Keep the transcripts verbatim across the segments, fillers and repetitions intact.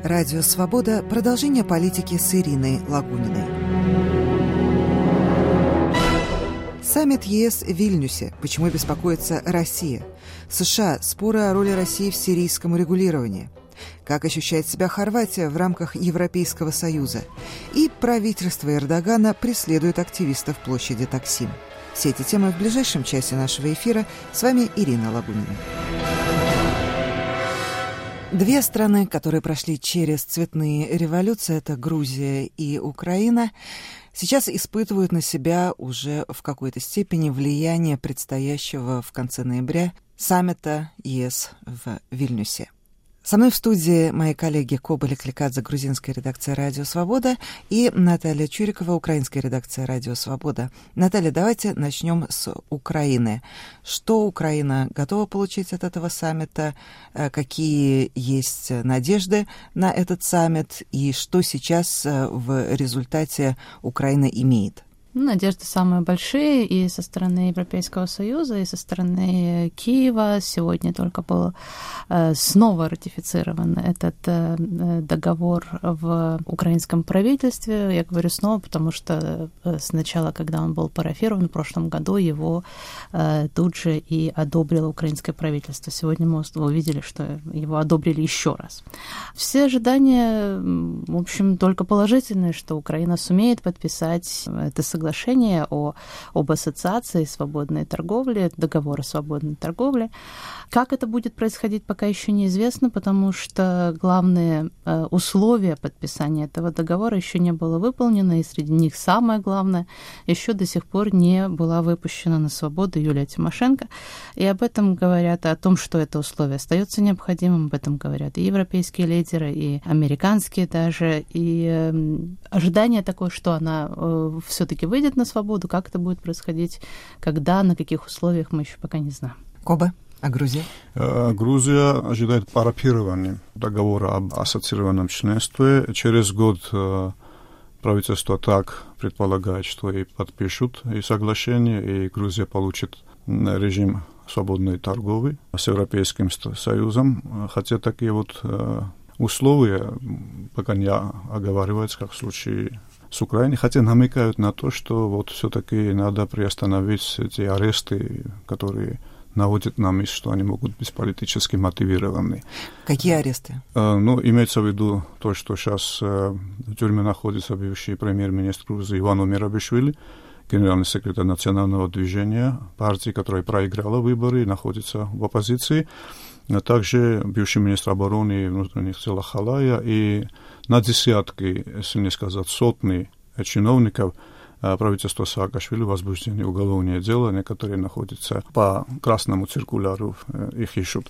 Радио «Свобода» – продолжение политики с Ириной Лагуниной. Саммит ЕС в Вильнюсе. Почему беспокоится Россия? США. Споры о роли России в сирийском урегулировании. Как ощущает себя Хорватия в рамках Европейского Союза? И правительство Эрдогана преследует активистов площади Таксим. Все эти темы в ближайшем часе нашего эфира. С вами Ирина Лагунина. Две страны, которые прошли через цветные революции, это Грузия и Украина, сейчас испытывают на себя уже в какой-то степени влияние предстоящего в конце ноября саммита ЕС в Вильнюсе. Со мной в студии мои коллеги Коба Лекликадзе, грузинская редакция «Радио Свобода», и Наталья Чурикова, украинская редакция «Радио Свобода». Наталья, давайте начнем с Украины. Что Украина готова получить от этого саммита? Какие есть надежды на этот саммит? И что сейчас в результате Украина имеет? Надежды самые большие и со стороны Европейского Союза, и со стороны Киева. Сегодня только был снова ратифицирован этот договор в украинском правительстве. Я говорю снова, потому что сначала, когда он был парафирован в прошлом году, его тут же и одобрило украинское правительство. Сегодня мы увидели, что его одобрили еще раз. Все ожидания, в общем, только положительные, что Украина сумеет подписать это соглашение соглашение о, об ассоциации свободной торговли, договор о свободной торговле. Как это будет происходить, пока еще неизвестно, потому что главные э, условия подписания этого договора еще не было выполнено, и среди них самое главное, еще до сих пор не была выпущена на свободу Юлия Тимошенко. И об этом говорят, о том, что это условие остается необходимым, об этом говорят и европейские лидеры, и американские даже. И э, ожидание такое, что она э, все-таки выйдет на свободу, как это будет происходить, когда, на каких условиях, мы еще пока не знаем. Коба, а Грузия? Грузия ожидает парафирования договора об ассоциированном членстве. Через год правительство так предполагает, что и подпишут и соглашение, и Грузия получит режим свободной торговли с Европейским Союзом. Хотя такие вот условия пока не оговариваются, как в случае с Украиной, хотя намекают на то, что вот все-таки надо приостановить эти аресты, которые наводят на мысль, что они могут быть политически мотивированы. Какие аресты? Uh, ну, имеется в виду то, что сейчас uh, в тюрьме находится бывший премьер-министр Грузии Иван Умирабишвили, генеральный секретарь национального движения, партии, которая проиграла выборы, находится в оппозиции, а также бывший министр обороны и внутренних дел Халая, и на десятки, если не сказать сотни чиновников правительства Саакашвили возбуждены уголовные дела, некоторые находятся по красному циркуляру, их ищут.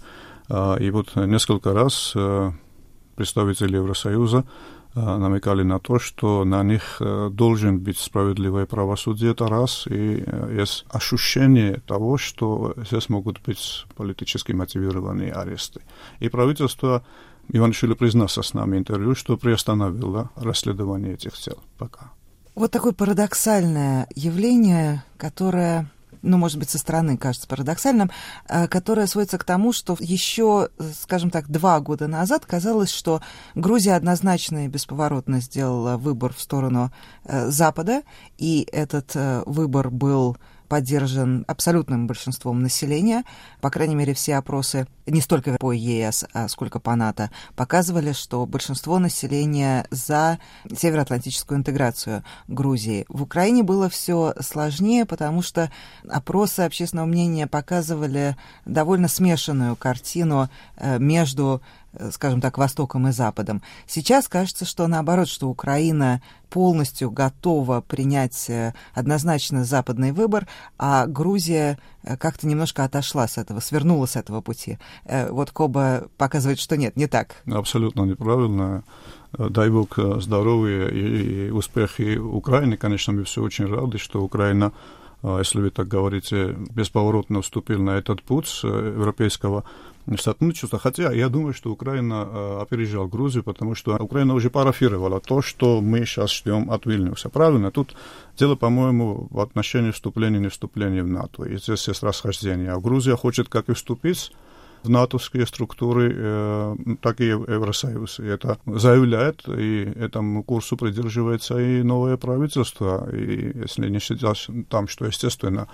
И вот несколько раз представители Евросоюза намекали на то, что на них должен быть справедливое правосудие, это раз, и есть ощущение того, что здесь могут быть политически мотивированные аресты. И правительство Иванишвили признался с нами в интервью, что приостановило расследование этих дел пока. Вот такое парадоксальное явление, которое, ну, может быть, со стороны кажется парадоксальным, которое сводится к тому, что еще, скажем так, два года назад казалось, что Грузия однозначно и бесповоротно сделала выбор в сторону Запада, и этот выбор был поддержан абсолютным большинством населения. По крайней мере, все опросы, не столько по ЕС, а сколько по НАТО, показывали, что большинство населения за североатлантическую интеграцию Грузии. В Украине было все сложнее, потому что опросы общественного мнения показывали довольно смешанную картину между, скажем так, Востоком и Западом. Сейчас кажется, что наоборот, что Украина полностью готова принять однозначно западный выбор, а Грузия как-то немножко отошла с этого, свернула с этого пути. Вот Коба показывает, что нет, не так. Абсолютно неправильно. Дай бог здоровья и успехи Украины. Конечно, мы все очень рады, что Украина, если вы так говорите, бесповоротно вступила на этот путь европейского сотрудничества. Хотя я думаю, что Украина опережала Грузию, потому что Украина уже парафировала то, что мы сейчас ждем от Вильнюса. Правильно? Тут дело, по-моему, в отношении вступления и не вступления в НАТО. И здесь есть расхождение. А Грузия хочет как и вступить в натовские структуры, так и Евросоюз. И это заявляет, и этому курсу придерживается и новое правительство. И если не считать там, что, естественно,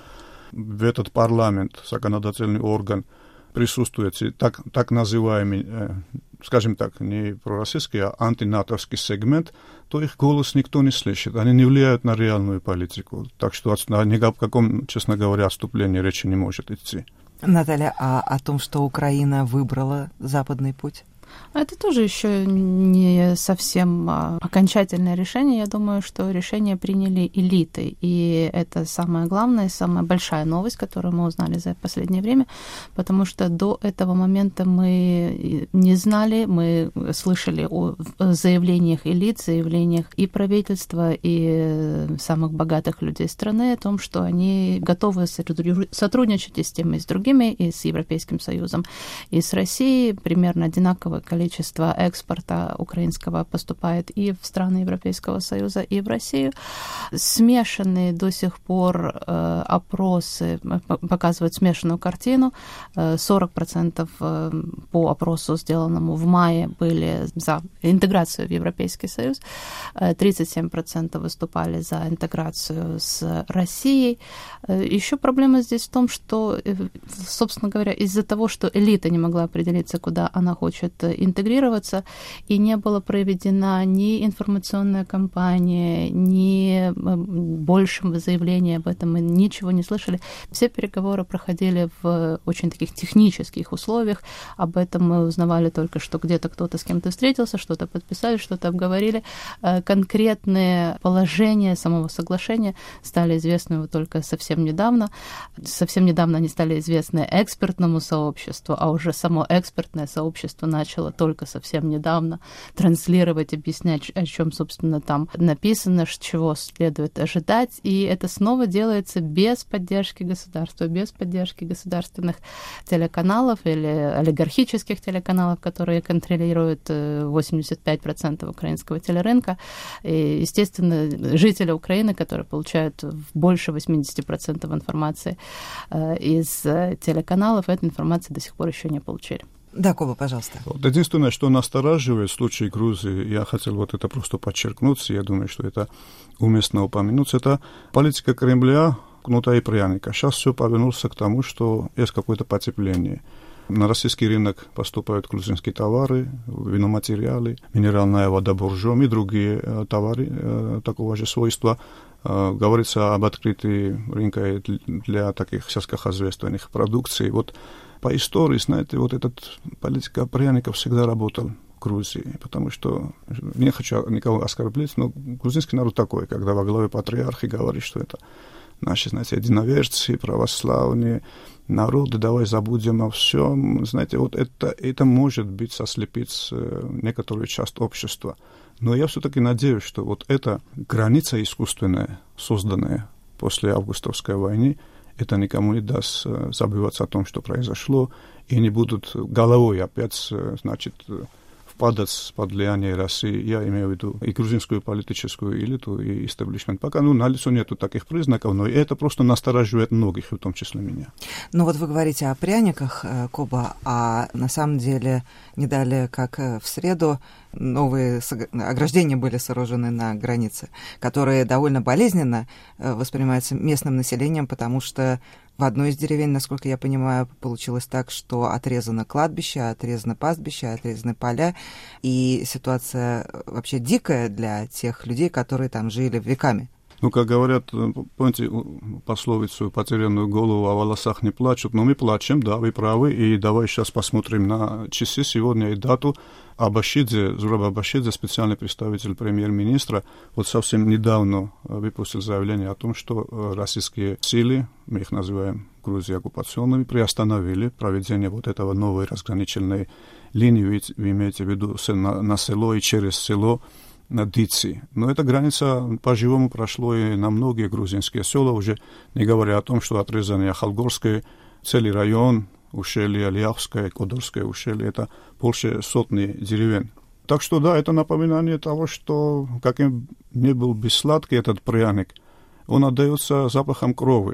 в этот парламент, законодательный орган, присутствует так, так называемый, скажем так, не пророссийский, а антинатовский сегмент, то их голос никто не слышит. Они не влияют на реальную политику. Так что ни о каком, честно говоря, отступлении речи не может идти. Наталья, а о том, что Украина выбрала западный путь? Это тоже еще не совсем окончательное решение. Я думаю, что решение приняли элиты. И это самое главное, самая большая новость, которую мы узнали за последнее время, потому что до этого момента мы не знали, мы слышали о заявлениях элит, заявлениях и правительства, и самых богатых людей страны о том, что они готовы сотрудничать и с теми, и с другими, и с Европейским Союзом, и с Россией. Примерно одинаковое количество экспорта украинского поступает и в страны Европейского Союза, и в Россию. Смешанные до сих пор э, опросы показывают смешанную картину. сорок процентов по опросу, сделанному в мае, были за интеграцию в Европейский Союз, тридцать семь процентов выступали за интеграцию с Россией. Еще проблема здесь в том, что, собственно говоря, из-за того, что элита не могла определиться, куда она хочет интегрироваться, и не была проведена ни информационная кампания, ни больше заявлений об этом, мы ничего не слышали. Все переговоры проходили в очень таких технических условиях. Об этом мы узнавали только, что где-то кто-то с кем-то встретился, что-то подписали, что-то обговорили. Конкретные положения самого соглашения стали известны только совсем недавно. Совсем недавно они стали известны экспертному сообществу, а уже само экспертное сообщество начало только совсем недавно транслировать, объяснять, о чем, собственно, там написано, чего следует ожидать. И это снова делается без поддержки государства, без поддержки государственных телеканалов или олигархических телеканалов, которые контролируют восемьдесят пять процентов украинского телерынка. И, естественно, жители Украины, которые получают больше восемьдесят процентов информации из телеканалов, этой информации до сих пор еще не получили. Да, Коба, пожалуйста. Вот единственное, что настораживает в случае Грузии, я хотел вот это просто подчеркнуть, я думаю, что это уместно упомянуть, это политика Кремля, кнута и пряника. Сейчас все повернулось к тому, что есть какое-то потепление. На российский рынок поступают грузинские товары, виноматериалы, минеральная вода буржом и другие товары э, такого же свойства. Э, говорится об открытии рынка для таких сельскохозяйственных продукций. Вот по истории, знаете, вот эта политика пряника всегда работала в Грузии, потому что, не хочу никого оскорблять, но грузинский народ такой, когда во главе патриархи говорит, что это наши, знаете, единоверцы, православные народы, давай забудем о всем. Знаете, вот это, это может быть сослепить некоторую часть общества. Но я все-таки надеюсь, что вот эта граница искусственная, созданная после августовской войны, это никому не даст забываться о том, что произошло, и не будут головой опять, значит, впадать под влияние России. Я имею в виду и грузинскую политическую элиту, и истеблишмент. Пока ну, налицо нету таких признаков, но это просто настораживает многих, в том числе меня. Ну вот вы говорите о пряниках, Коба, а на самом деле не далее, как в среду, новые ограждения были сооружены на границе, которые довольно болезненно воспринимаются местным населением, потому что в одной из деревень, насколько я понимаю, получилось так, что отрезано кладбище, отрезано пастбище, отрезаны поля, и ситуация вообще дикая для тех людей, которые там жили веками. Ну, как говорят, помните пословицу «потерянную голову о волосах не плачут», но мы плачем, да, вы правы, и давай сейчас посмотрим на часы сегодня и дату. Абашидзе, Зураб Абашидзе, специальный представитель премьер-министра, вот совсем недавно выпустил заявление о том, что российские силы, мы их называем Грузией оккупационными, приостановили проведение вот этого новой разграничительной линии, вы, вы имеете в виду на, на село и через село, на Дици. Но эта граница по-живому прошло и на многие грузинские села, уже не говоря о том, что отрезанное Халгорское, целый район, ущелье Ляхское, Кодорское ущелье, это больше сотни деревень. Так что да, это напоминание того, что каким ни был бы сладкий этот пряник, он отдается запахом крови.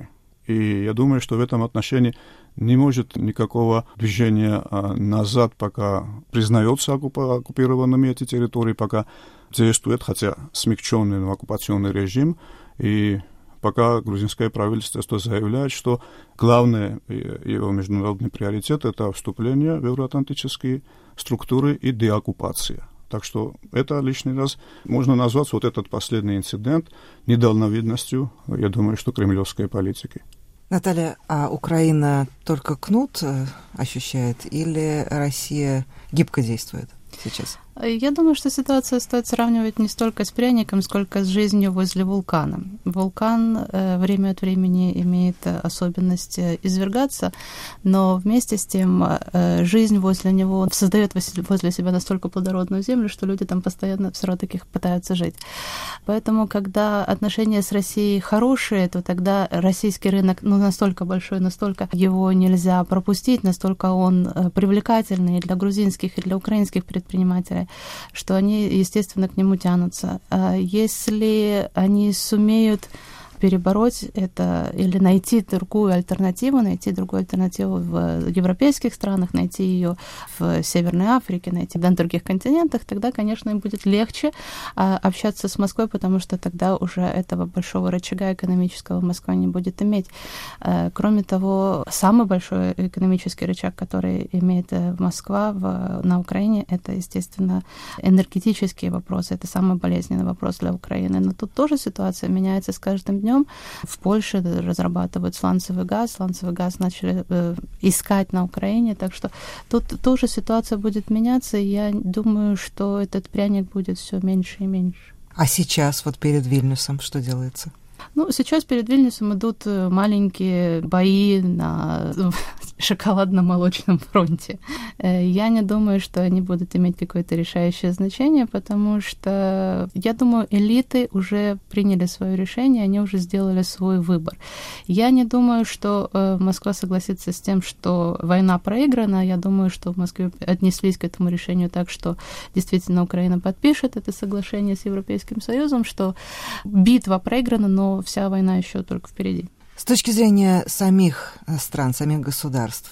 И я думаю, что в этом отношении не может никакого движения назад, пока признается оккупированными эти территории, пока действует, хотя смягченный, но оккупационный режим, и пока грузинское правительство заявляет, что главный его международный приоритет – это вступление в евроатлантические структуры и деоккупация. Так что это лишний раз можно назвать вот этот последний инцидент недальновидностью, я думаю, что кремлевской политики. Наталья, а Украина только кнут ощущает или Россия гибко действует сейчас? Я думаю, что ситуацию стоит сравнивать не столько с пряником, сколько с жизнью возле вулкана. Вулкан э, время от времени имеет особенность извергаться, но вместе с тем э, жизнь возле него создает возле себя настолько плодородную землю, что люди там постоянно все равно таких пытаются жить. Поэтому, когда отношения с Россией хорошие, то тогда российский рынок ну, настолько большой, настолько его нельзя пропустить, настолько он привлекательный и для грузинских, и для украинских предпринимателей, что они, естественно, к нему тянутся. Если они сумеют перебороть это или найти другую альтернативу, найти другую альтернативу в европейских странах, найти ее в Северной Африке, найти на других континентах, тогда, конечно, им будет легче общаться с Москвой, потому что тогда уже этого большого рычага экономического Москва не будет иметь. Кроме того, самый большой экономический рычаг, который имеет Москва в, на Украине, это, естественно, энергетические вопросы. Это самый болезненный вопрос для Украины. Но тут тоже ситуация меняется с каждым днем. В Польше разрабатывают сланцевый газ, сланцевый газ начали э, искать на Украине, так что тут тоже ситуация будет меняться, и я думаю, что этот пряник будет все меньше и меньше. А сейчас, вот перед Вильнюсом, что делается? Ну, сейчас перед Вильнюсом идут маленькие бои на шоколадно-молочном фронте. Я не думаю, что они будут иметь какое-то решающее значение, потому что, я думаю, элиты уже приняли свое решение, они уже сделали свой выбор. Я не думаю, что Москва согласится с тем, что война проиграна. Я думаю, что в Москве отнеслись к этому решению так, что действительно Украина подпишет это соглашение с Европейским Союзом, что битва проиграна, но вся война еще только впереди. С точки зрения самих стран, самих государств,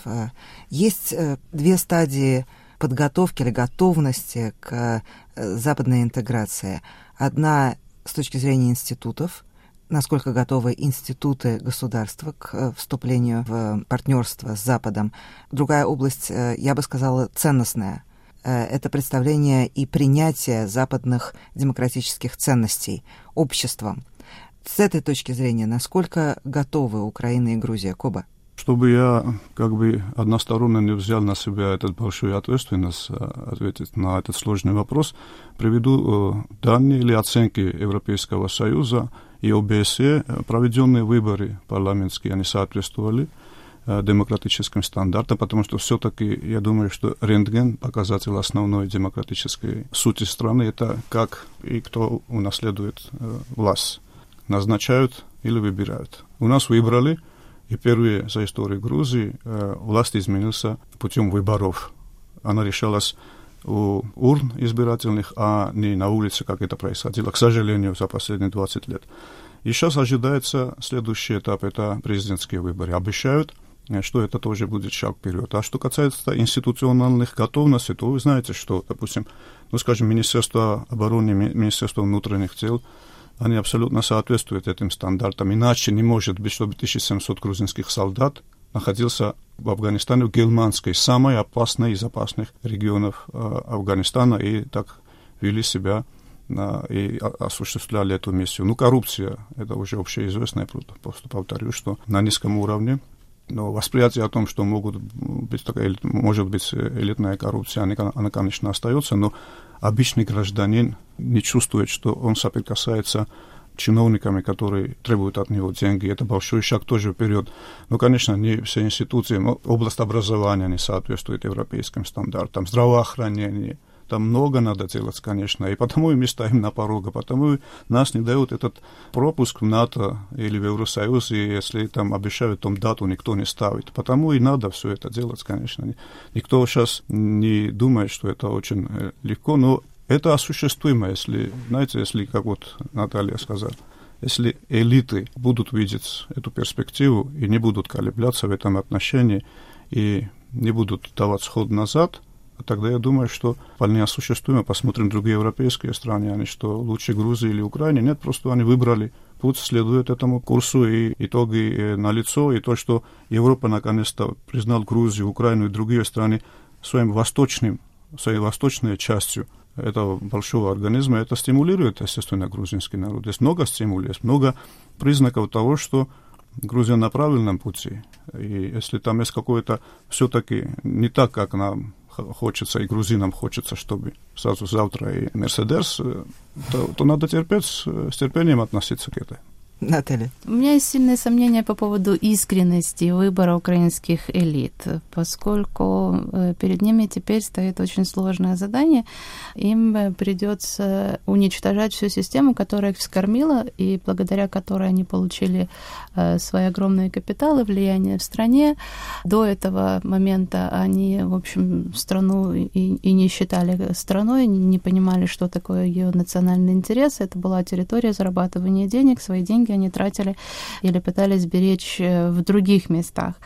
есть две стадии подготовки или готовности к западной интеграции. Одна с точки зрения институтов, насколько готовы институты государства к вступлению в партнерство с Западом. Другая область, я бы сказала, ценностная. Это представление и принятие западных демократических ценностей обществом. С этой точки зрения, насколько готовы Украина и Грузия? Коба? Чтобы я как бы односторонне не взял на себя эту большую ответственность ответить на этот сложный вопрос, приведу данные или оценки Европейского Союза и о бэ эс е. Проведенные выборы парламентские, они соответствовали демократическим стандартам, потому что все-таки, я думаю, что рентген, показатель основной демократической сути страны, это как и кто унаследует власть. Назначают или выбирают. У нас выбрали, и впервые за историю Грузии э, власть изменилась путем выборов. Она решалась у урн избирательных, а не на улице, как это происходило, к сожалению, за последние двадцать лет. И сейчас ожидается следующий этап, это президентские выборы. Обещают, что это тоже будет шаг вперед. А что касается институциональных готовностей, то вы знаете, что, допустим, ну, скажем, Министерство обороны, Министерство внутренних дел, они абсолютно соответствуют этим стандартам. Иначе не может быть, чтобы тысяча семьсот грузинских солдат находился в Афганистане, в Гельманской, самой опасной из опасных регионов э, Афганистана, и так вели себя э, и осуществляли эту миссию. Ну, коррупция, это уже общеизвестно, я просто повторю, что на низком уровне. Но восприятие о том, что могут быть такая, может быть элитная коррупция, она, она, конечно, остается, но обычный гражданин не чувствует, что он соприкасается с чиновниками, которые требуют от него деньги. Это большой шаг тоже вперед. Но, конечно, не все институции, область образования не соответствует европейским стандартам, здравоохранение. Там много надо делать, конечно, и потому и мы стоим на пороге, потому и нас не дают этот пропуск в НАТО или в Евросоюз, и если там обещают там дату, никто не ставит. Потому и надо все это делать, конечно. Никто сейчас не думает, что это очень легко, но это осуществимо, если, знаете, если, как вот Наталья сказала, Если элиты будут видеть эту перспективу и не будут колебляться в этом отношении, и не будут давать ход назад, тогда я думаю, что вполне осуществимо. Посмотрим другие европейские страны, они что, лучше Грузии или Украины? Нет, просто они выбрали путь, следует этому курсу, и итоги налицо, и то, что Европа наконец-то признала Грузию, Украину и другие страны своим восточным, своей восточной частью этого большого организма, это стимулирует, естественно, грузинский народ. Есть много стимулов, есть много признаков того, что Грузия на правильном пути. И если там есть какое-то все-таки не так, как нам хочется, и грузинам хочется, чтобы сразу завтра и Мерседес, то, то надо терпеть, с терпением относиться к этому. Наталья. У меня есть сильные сомнения по поводу искренности выбора украинских элит, поскольку перед ними теперь стоит очень сложное задание. Им придется уничтожать всю систему, которая их вскормила, и благодаря которой они получили свои огромные капиталы, влияние в стране. До этого момента они, в общем, страну и, и не считали страной, не понимали, что такое ее национальный интерес. Это была территория зарабатывания денег, свои деньги они тратили или пытались беречь в других местах.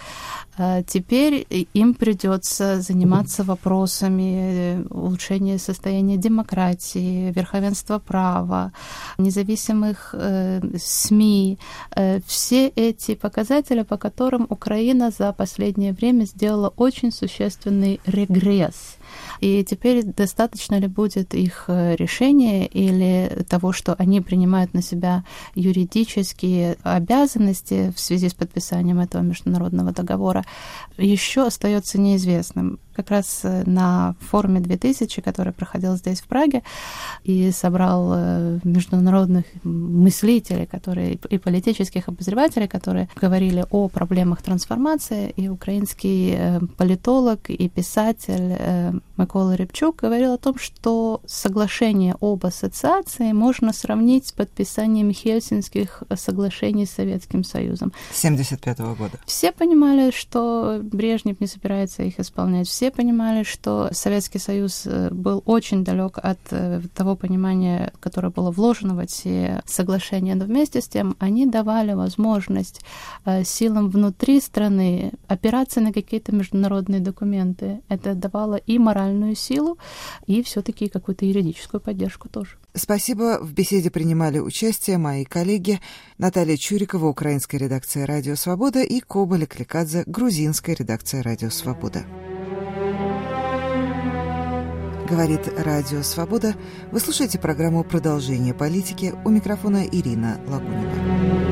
Теперь им придется заниматься вопросами улучшения состояния демократии, верховенства права, независимых э, СМИ. Э, все эти показатели, по которым Украина за последнее время сделала очень существенный регресс. И теперь достаточно ли будет их решения или того, что они принимают на себя юридические обязанности в связи с подписанием этого международного договора, еще остается неизвестным. Как раз на форуме две тысячи, который проходил здесь, в Праге, и собрал международных мыслителей, которые, и политических обозревателей, которые говорили о проблемах трансформации, и украинский политолог и писатель Микола Рябчук говорил о том, что соглашение об ассоциации можно сравнить с подписанием Хельсинских соглашений с Советским Союзом. семьдесят пятого года. Все понимали, что Брежнев не собирается их исполнять. Все понимали, что Советский Союз был очень далек от того понимания, которое было вложено в эти соглашения, но вместе с тем они давали возможность силам внутри страны опираться на какие-то международные документы. Это давало и моральную силу, и все-таки какую-то юридическую поддержку тоже. Спасибо. В беседе принимали участие мои коллеги Наталья Чурикова, украинская редакция «Радио Свобода», и Коба Лекликадзе, грузинская редакция «Радио Свобода». Говорит Радио Свобода. Вы слушаете программу «Продолжение политики». У микрофона Ирина Лагунина.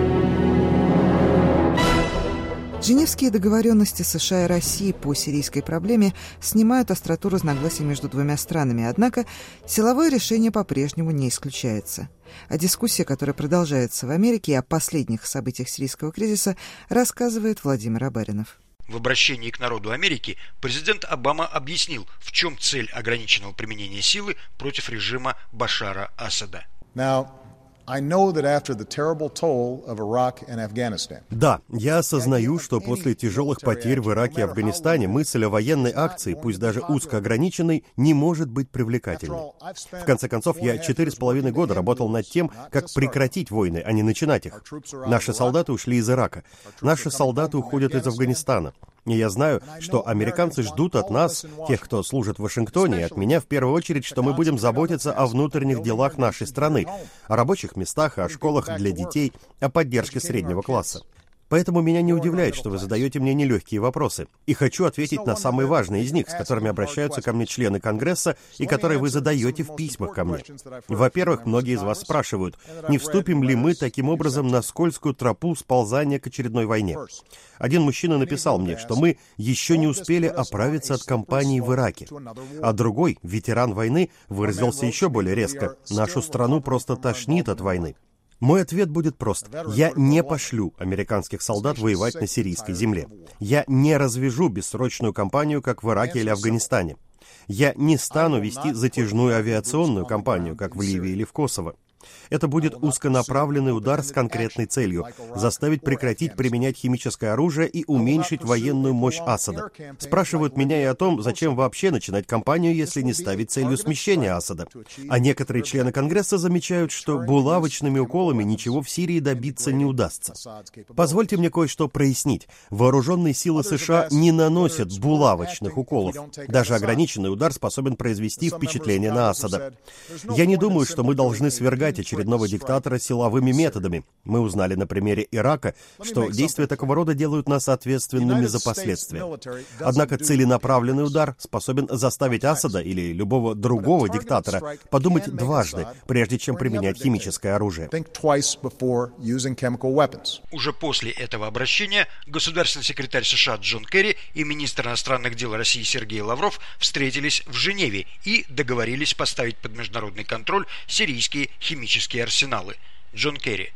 Женевские договоренности США и России по сирийской проблеме снимают остроту разногласий между двумя странами, однако силовое решение по-прежнему не исключается. О дискуссии, которая продолжается в Америке, и о последних событиях сирийского кризиса рассказывает Владимир Абаринов. В обращении к народу Америки президент Обама объяснил, в чем цель ограниченного применения силы против режима Башара Асада. Now, I know that after the terrible toll of Iraq and Afghanistan. Да, я осознаю, что после тяжелых потерь в Ираке и Афганистане мысль о военной акции, пусть даже узкоограниченной, не может быть привлекательной. В конце концов, я четыре с половиной года работал над тем, как прекратить войны, а не начинать их. Наши солдаты ушли из Ирака. Наши солдаты уходят из Афганистана. И я знаю, что американцы ждут от нас, тех, кто служит в Вашингтоне, и от меня в первую очередь, что мы будем заботиться о внутренних делах нашей страны, о рабочих местах, о школах для детей, о поддержке среднего класса. Поэтому меня не удивляет, что вы задаете мне нелегкие вопросы. И хочу ответить на самые важные из них, с которыми обращаются ко мне члены Конгресса и которые вы задаете в письмах ко мне. Во-первых, многие из вас спрашивают, не вступим ли мы таким образом на скользкую тропу сползания к очередной войне. Один мужчина написал мне, что мы еще не успели оправиться от кампании в Ираке. А другой, ветеран войны, выразился еще более резко. Нашу страну просто тошнит от войны. Мой ответ будет прост. Я не пошлю американских солдат воевать на сирийской земле. Я не развяжу бессрочную кампанию, как в Ираке или Афганистане. Я не стану вести затяжную авиационную кампанию, как в Ливии или в Косово. Это будет узконаправленный удар с конкретной целью – заставить прекратить применять химическое оружие и уменьшить военную мощь Асада. Спрашивают меня и о том, зачем вообще начинать кампанию, если не ставить целью смещения Асада. А некоторые члены Конгресса замечают, что булавочными уколами ничего в Сирии добиться не удастся. Позвольте мне кое-что прояснить. Вооруженные силы США не наносят булавочных уколов. Даже ограниченный удар способен произвести впечатление на Асада. Я не думаю, что мы должны свергать очередного диктатора силовыми методами. Мы узнали на примере Ирака, что действия такого рода делают нас ответственными за последствия. Однако целенаправленный удар способен заставить Асада или любого другого диктатора подумать дважды, прежде чем применять химическое оружие. Уже после этого обращения государственный секретарь США Джон Керри и министр иностранных дел России Сергей Лавров встретились в Женеве и договорились поставить под международный контроль сирийские химические арсеналы. Джон Керри.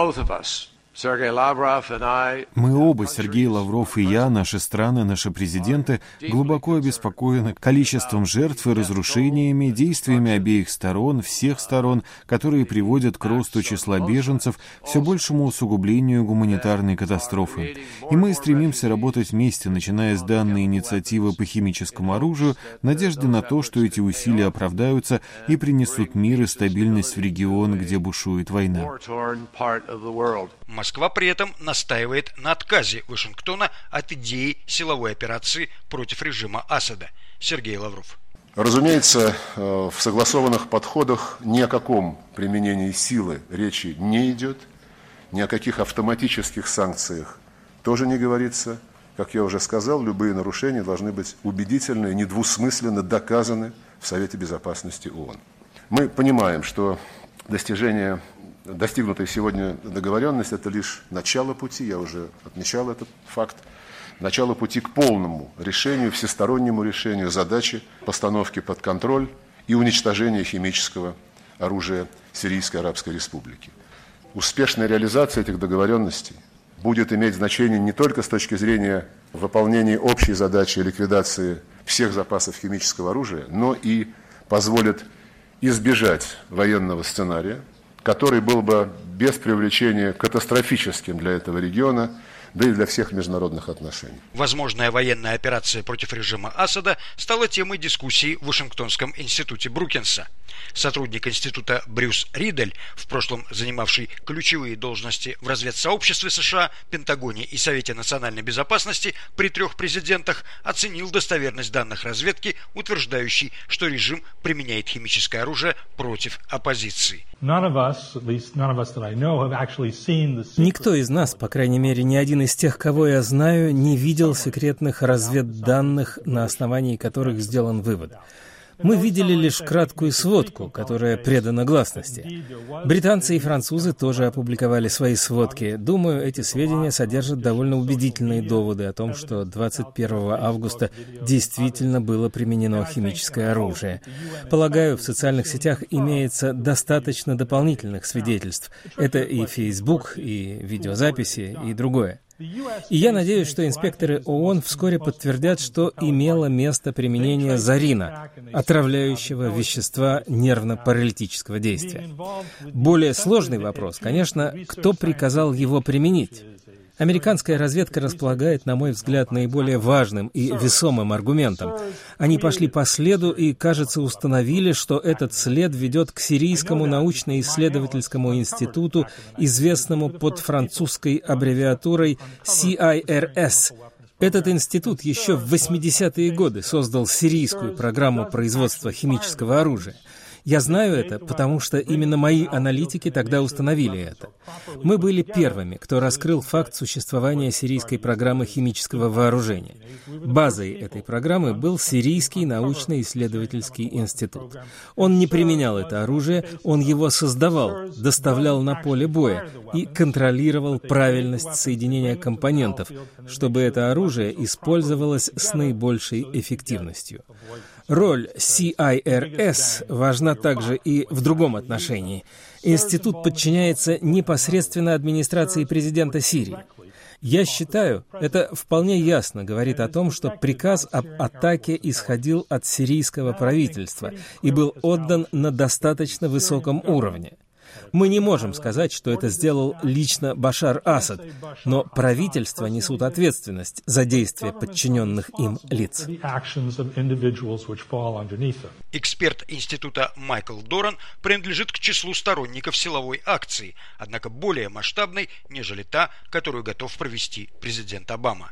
Мы оба, Сергей Лавров и я, наши страны, наши президенты, глубоко обеспокоены количеством жертв и разрушениями, действиями обеих сторон, всех сторон, которые приводят к росту числа беженцев, все большему усугублению гуманитарной катастрофы. И мы стремимся работать вместе, начиная с данной инициативы по химическому оружию, в надежде на то, что эти усилия оправдаются и принесут мир и стабильность в регион, где бушует война. Москва при этом настаивает на отказе Вашингтона от идеи силовой операции против режима Асада. Сергей Лавров. Разумеется, в согласованных подходах ни о каком применении силы речи не идет, ни о каких автоматических санкциях тоже не говорится. Как я уже сказал, любые нарушения должны быть убедительно и недвусмысленно доказаны в Совете Безопасности ООН. Мы понимаем, что достижение Достигнутая сегодня договоренность – это лишь начало пути, я уже отмечал этот факт, начало пути к полному решению, всестороннему решению задачи постановки под контроль и уничтожения химического оружия Сирийской Арабской Республики. Успешная реализация этих договоренностей будет иметь значение не только с точки зрения выполнения общей задачи ликвидации всех запасов химического оружия, но и позволит избежать военного сценария, который был бы без привлечения катастрофическим для этого региона, да и для всех международных отношений. Возможная военная операция против режима Асада стала темой дискуссии в Вашингтонском институте Брукинса. Сотрудник института Брюс Ридель, в прошлом занимавший ключевые должности в разведсообществе США, Пентагоне и Совете национальной безопасности при трех президентах, оценил достоверность данных разведки, утверждающей, что режим применяет химическое оружие против оппозиции. Никто из нас, по крайней мере, ни один из тех, кого я знаю, не видел секретных разведданных, на основании которых сделан вывод. Мы видели лишь краткую сводку, которая предана гласности. Британцы и французы тоже опубликовали свои сводки. Думаю, эти сведения содержат довольно убедительные доводы о том, что двадцать первого августа действительно было применено химическое оружие. Полагаю, в социальных сетях имеется достаточно дополнительных свидетельств. Это и Facebook, и видеозаписи, и другое. И я надеюсь, что инспекторы ООН вскоре подтвердят, что имело место применение зарина, отравляющего вещества нервно-паралитического действия. Более сложный вопрос, конечно, кто приказал его применить? Американская разведка располагает, на мой взгляд, наиболее важным и весомым аргументом. Они пошли по следу и, кажется, установили, что этот след ведет к Сирийскому научно-исследовательскому институту, известному под французской аббревиатурой си ай ар эс. Этот институт еще в восьмидесятые годы создал сирийскую программу производства химического оружия. Я знаю это, потому что именно мои аналитики тогда установили это. Мы были первыми, кто раскрыл факт существования сирийской программы химического вооружения. Базой этой программы был Сирийский научно-исследовательский институт. Он не применял это оружие, он его создавал, доставлял на поле боя и контролировал правильность соединения компонентов, чтобы это оружие использовалось с наибольшей эффективностью. Роль си ай ар эс важна также и в другом отношении. Институт подчиняется непосредственно администрации президента Сирии. Я считаю, это вполне ясно говорит о том, что приказ об атаке исходил от сирийского правительства и был отдан на достаточно высоком уровне. Мы не можем сказать, что это сделал лично Башар Асад, но правительства несут ответственность за действия подчиненных им лиц. Эксперт института Майкл Доран принадлежит к числу сторонников силовой акции, однако более масштабной, нежели та, которую готов провести президент Обама.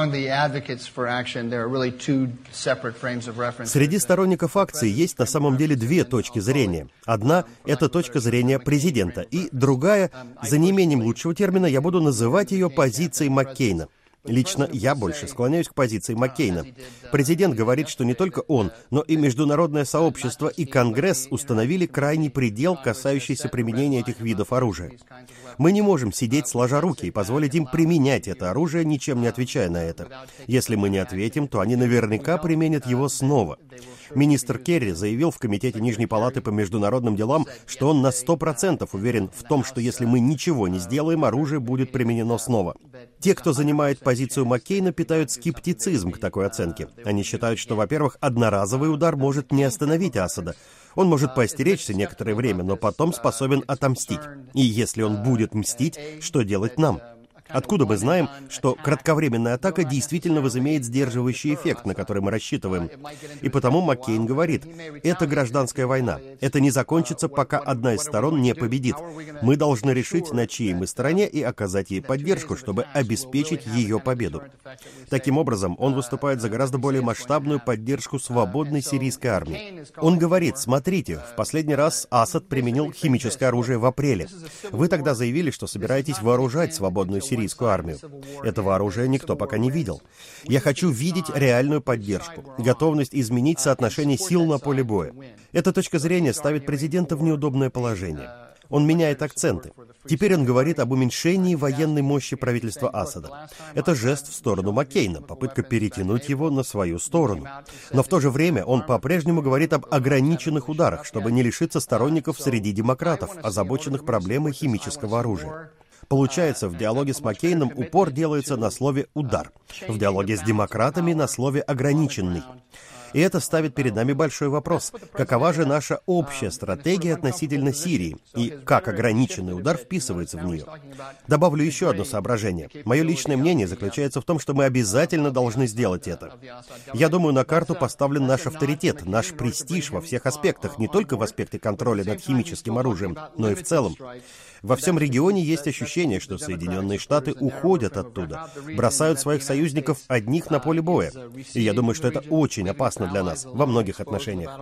Среди сторонников акции есть на самом деле две точки зрения. Одна — это точка зрения президента, и другая, за неимением лучшего термина, я буду называть ее позицией Маккейна. Лично я больше склоняюсь к позиции Маккейна. Президент говорит, что не только он, но и международное сообщество и Конгресс установили крайний предел, касающийся применения этих видов оружия. Мы не можем сидеть сложа руки и позволить им применять это оружие, ничем не отвечая на это. Если мы не ответим, то они наверняка применят его снова. Министр Керри заявил в Комитете Нижней Палаты по международным делам, что он на сто процентов уверен в том, что если мы ничего не сделаем, оружие будет применено снова. Те, кто занимает позицию Маккейна, питают скептицизм к такой оценке. Они считают, что, во-первых, одноразовый удар может не остановить Асада. Он может поостеречься некоторое время, но потом способен отомстить. И если он будет мстить, что делать нам? Откуда мы знаем, что кратковременная атака действительно возымеет сдерживающий эффект, на который мы рассчитываем? И потому Маккейн говорит, это гражданская война. Это не закончится, пока одна из сторон не победит. Мы должны решить, на чьей мы стороне, и оказать ей поддержку, чтобы обеспечить ее победу. Таким образом, он выступает за гораздо более масштабную поддержку свободной сирийской армии. Он говорит, смотрите, в последний раз Асад применил химическое оружие в апреле. Вы тогда заявили, что собираетесь вооружать свободную Сирию. Армию. Этого оружия никто пока не видел. Я хочу видеть реальную поддержку, готовность изменить соотношение сил на поле боя. Эта точка зрения ставит президента в неудобное положение. Он меняет акценты. Теперь он говорит об уменьшении военной мощи правительства Асада. Это жест в сторону Маккейна, попытка перетянуть его на свою сторону. Но в то же время он по-прежнему говорит об ограниченных ударах, чтобы не лишиться сторонников среди демократов, озабоченных проблемой химического оружия. Получается, в диалоге с Маккейном упор делается на слове «удар», в диалоге с демократами на слове «ограниченный». И это ставит перед нами большой вопрос. Какова же наша общая стратегия относительно Сирии? И как ограниченный удар вписывается в нее? Добавлю еще одно соображение. Мое личное мнение заключается в том, что мы обязательно должны сделать это. Я думаю, на карту поставлен наш авторитет, наш престиж во всех аспектах, не только в аспекте контроля над химическим оружием, но и в целом. Во всем регионе есть ощущение, что Соединенные Штаты уходят оттуда, бросают своих союзников одних на поле боя. И я думаю, что это очень опасно для нас во многих отношениях.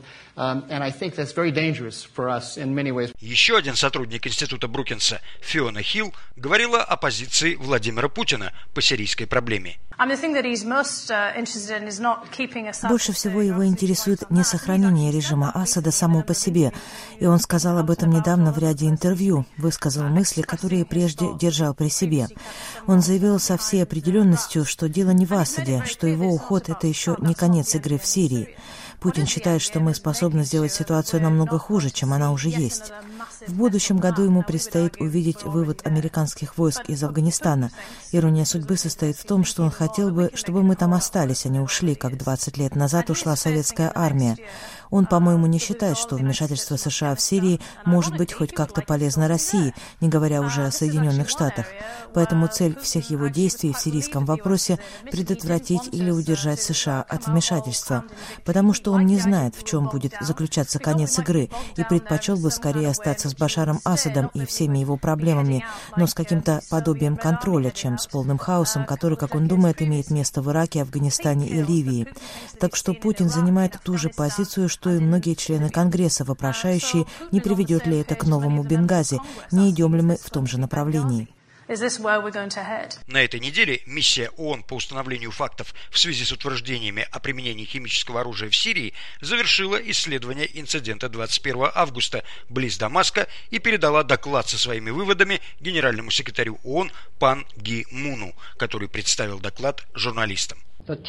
Еще один сотрудник института Брукинса, Фиона Хилл, говорила о позиции Владимира Путина по сирийской проблеме. Больше всего его интересует не сохранение режима Асада само по себе, и он сказал об этом недавно в ряде интервью, высказал мысли, которые прежде держал при себе. Он заявил со всей определенностью, что дело не в Асаде, что его уход — это еще не конец игры в Сирии. Путин считает, что мы способны сделать ситуацию намного хуже, чем она уже есть. В будущем году ему предстоит увидеть вывод американских войск из Афганистана. Ирония судьбы состоит в том, что он хотел бы, чтобы мы там остались, а не ушли, как двадцать лет назад ушла советская армия. Он, по-моему, не считает, что вмешательство США в Сирии может быть хоть как-то полезно России, не говоря уже о Соединенных Штатах. Поэтому цель всех его действий в сирийском вопросе – предотвратить или удержать США от вмешательства. Потому что он не знает, в чем будет заключаться конец игры, и предпочел бы скорее остаться с Башаром Асадом и всеми его проблемами, но с каким-то подобием контроля, чем с полным хаосом, который, как он думает, имеет место в Ираке, Афганистане и Ливии. Так что Путин занимает ту же позицию, что и многие члены Конгресса, вопрошающие, не приведет ли это к новому Бенгази, не идем ли мы в том же направлении. На этой неделе миссия ООН по установлению фактов в связи с утверждениями о применении химического оружия в Сирии завершила исследование инцидента двадцать первого августа близ Дамаска и передала доклад со своими выводами генеральному секретарю ООН Пан Ги Муну, который представил доклад журналистам.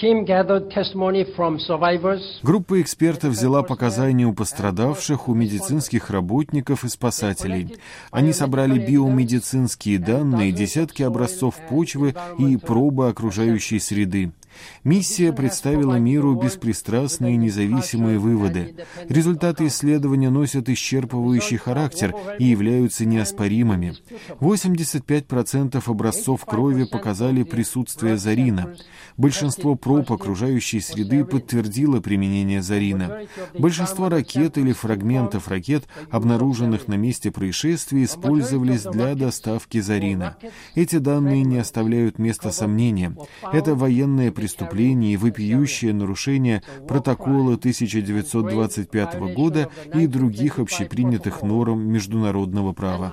Группа экспертов взяла показания у пострадавших, у медицинских работников и спасателей. Они собрали биомедицинские данные, десятки образцов почвы и пробы окружающей среды. Миссия представила миру беспристрастные и независимые выводы. Результаты исследования носят исчерпывающий характер и являются неоспоримыми. восемьдесят пять процентов образцов крови показали присутствие зарина. Большинство проб окружающей среды подтвердило применение зарина. Большинство ракет или фрагментов ракет, обнаруженных на месте происшествия, использовались для доставки зарина. Эти данные не оставляют места сомнения. Это военное преступление и вопиющее нарушение протокола тысяча девятьсот двадцать пятого года и других общепринятых норм международного права.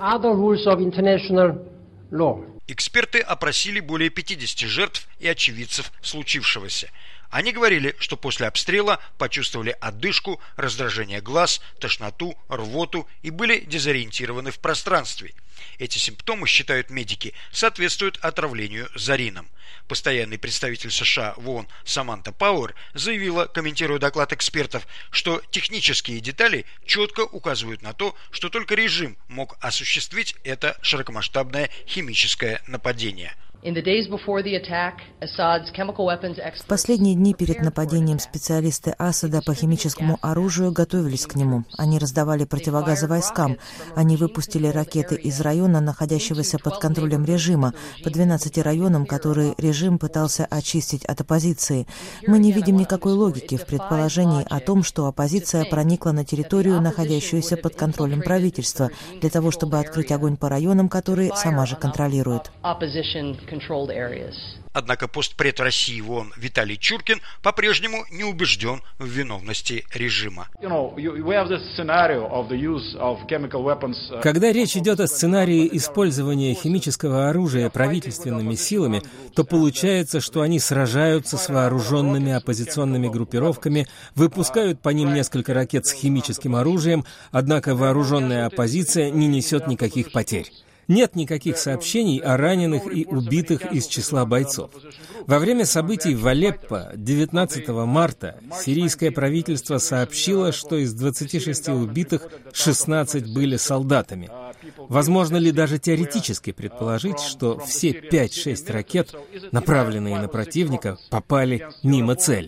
Эксперты опросили более пятидесяти жертв и очевидцев случившегося. Они говорили, что после обстрела почувствовали одышку, раздражение глаз, тошноту, рвоту и были дезориентированы в пространстве. Эти симптомы, считают медики, соответствуют отравлению зарином. Постоянный представитель США в ООН Саманта Пауэр заявила, комментируя доклад экспертов, что технические детали четко указывают на то, что только режим мог осуществить это широкомасштабное химическое нападение. В последние дни перед нападением специалисты Асада по химическому оружию готовились к нему. Они раздавали противогазы войскам. Они выпустили ракеты из района, находящегося под контролем режима, по двенадцати районам, которые режим пытался очистить от оппозиции. Мы не видим никакой логики в предположении о том, что оппозиция проникла на территорию, находящуюся под контролем правительства, для того, чтобы открыть огонь по районам, которые сама же контролирует. Однако постпред России в ООН Виталий Чуркин по-прежнему не убежден в виновности режима. Когда речь идет о сценарии использования химического оружия правительственными силами, то получается, что они сражаются с вооруженными оппозиционными группировками, выпускают по ним несколько ракет с химическим оружием, однако вооруженная оппозиция не несет никаких потерь. Нет никаких сообщений о раненых и убитых из числа бойцов. Во время событий в Алеппо девятнадцатого марта сирийское правительство сообщило, что из двадцати шести убитых шестнадцать были солдатами. Возможно ли даже теоретически предположить, что все пять-шесть ракет, направленные на противника, попали мимо цели?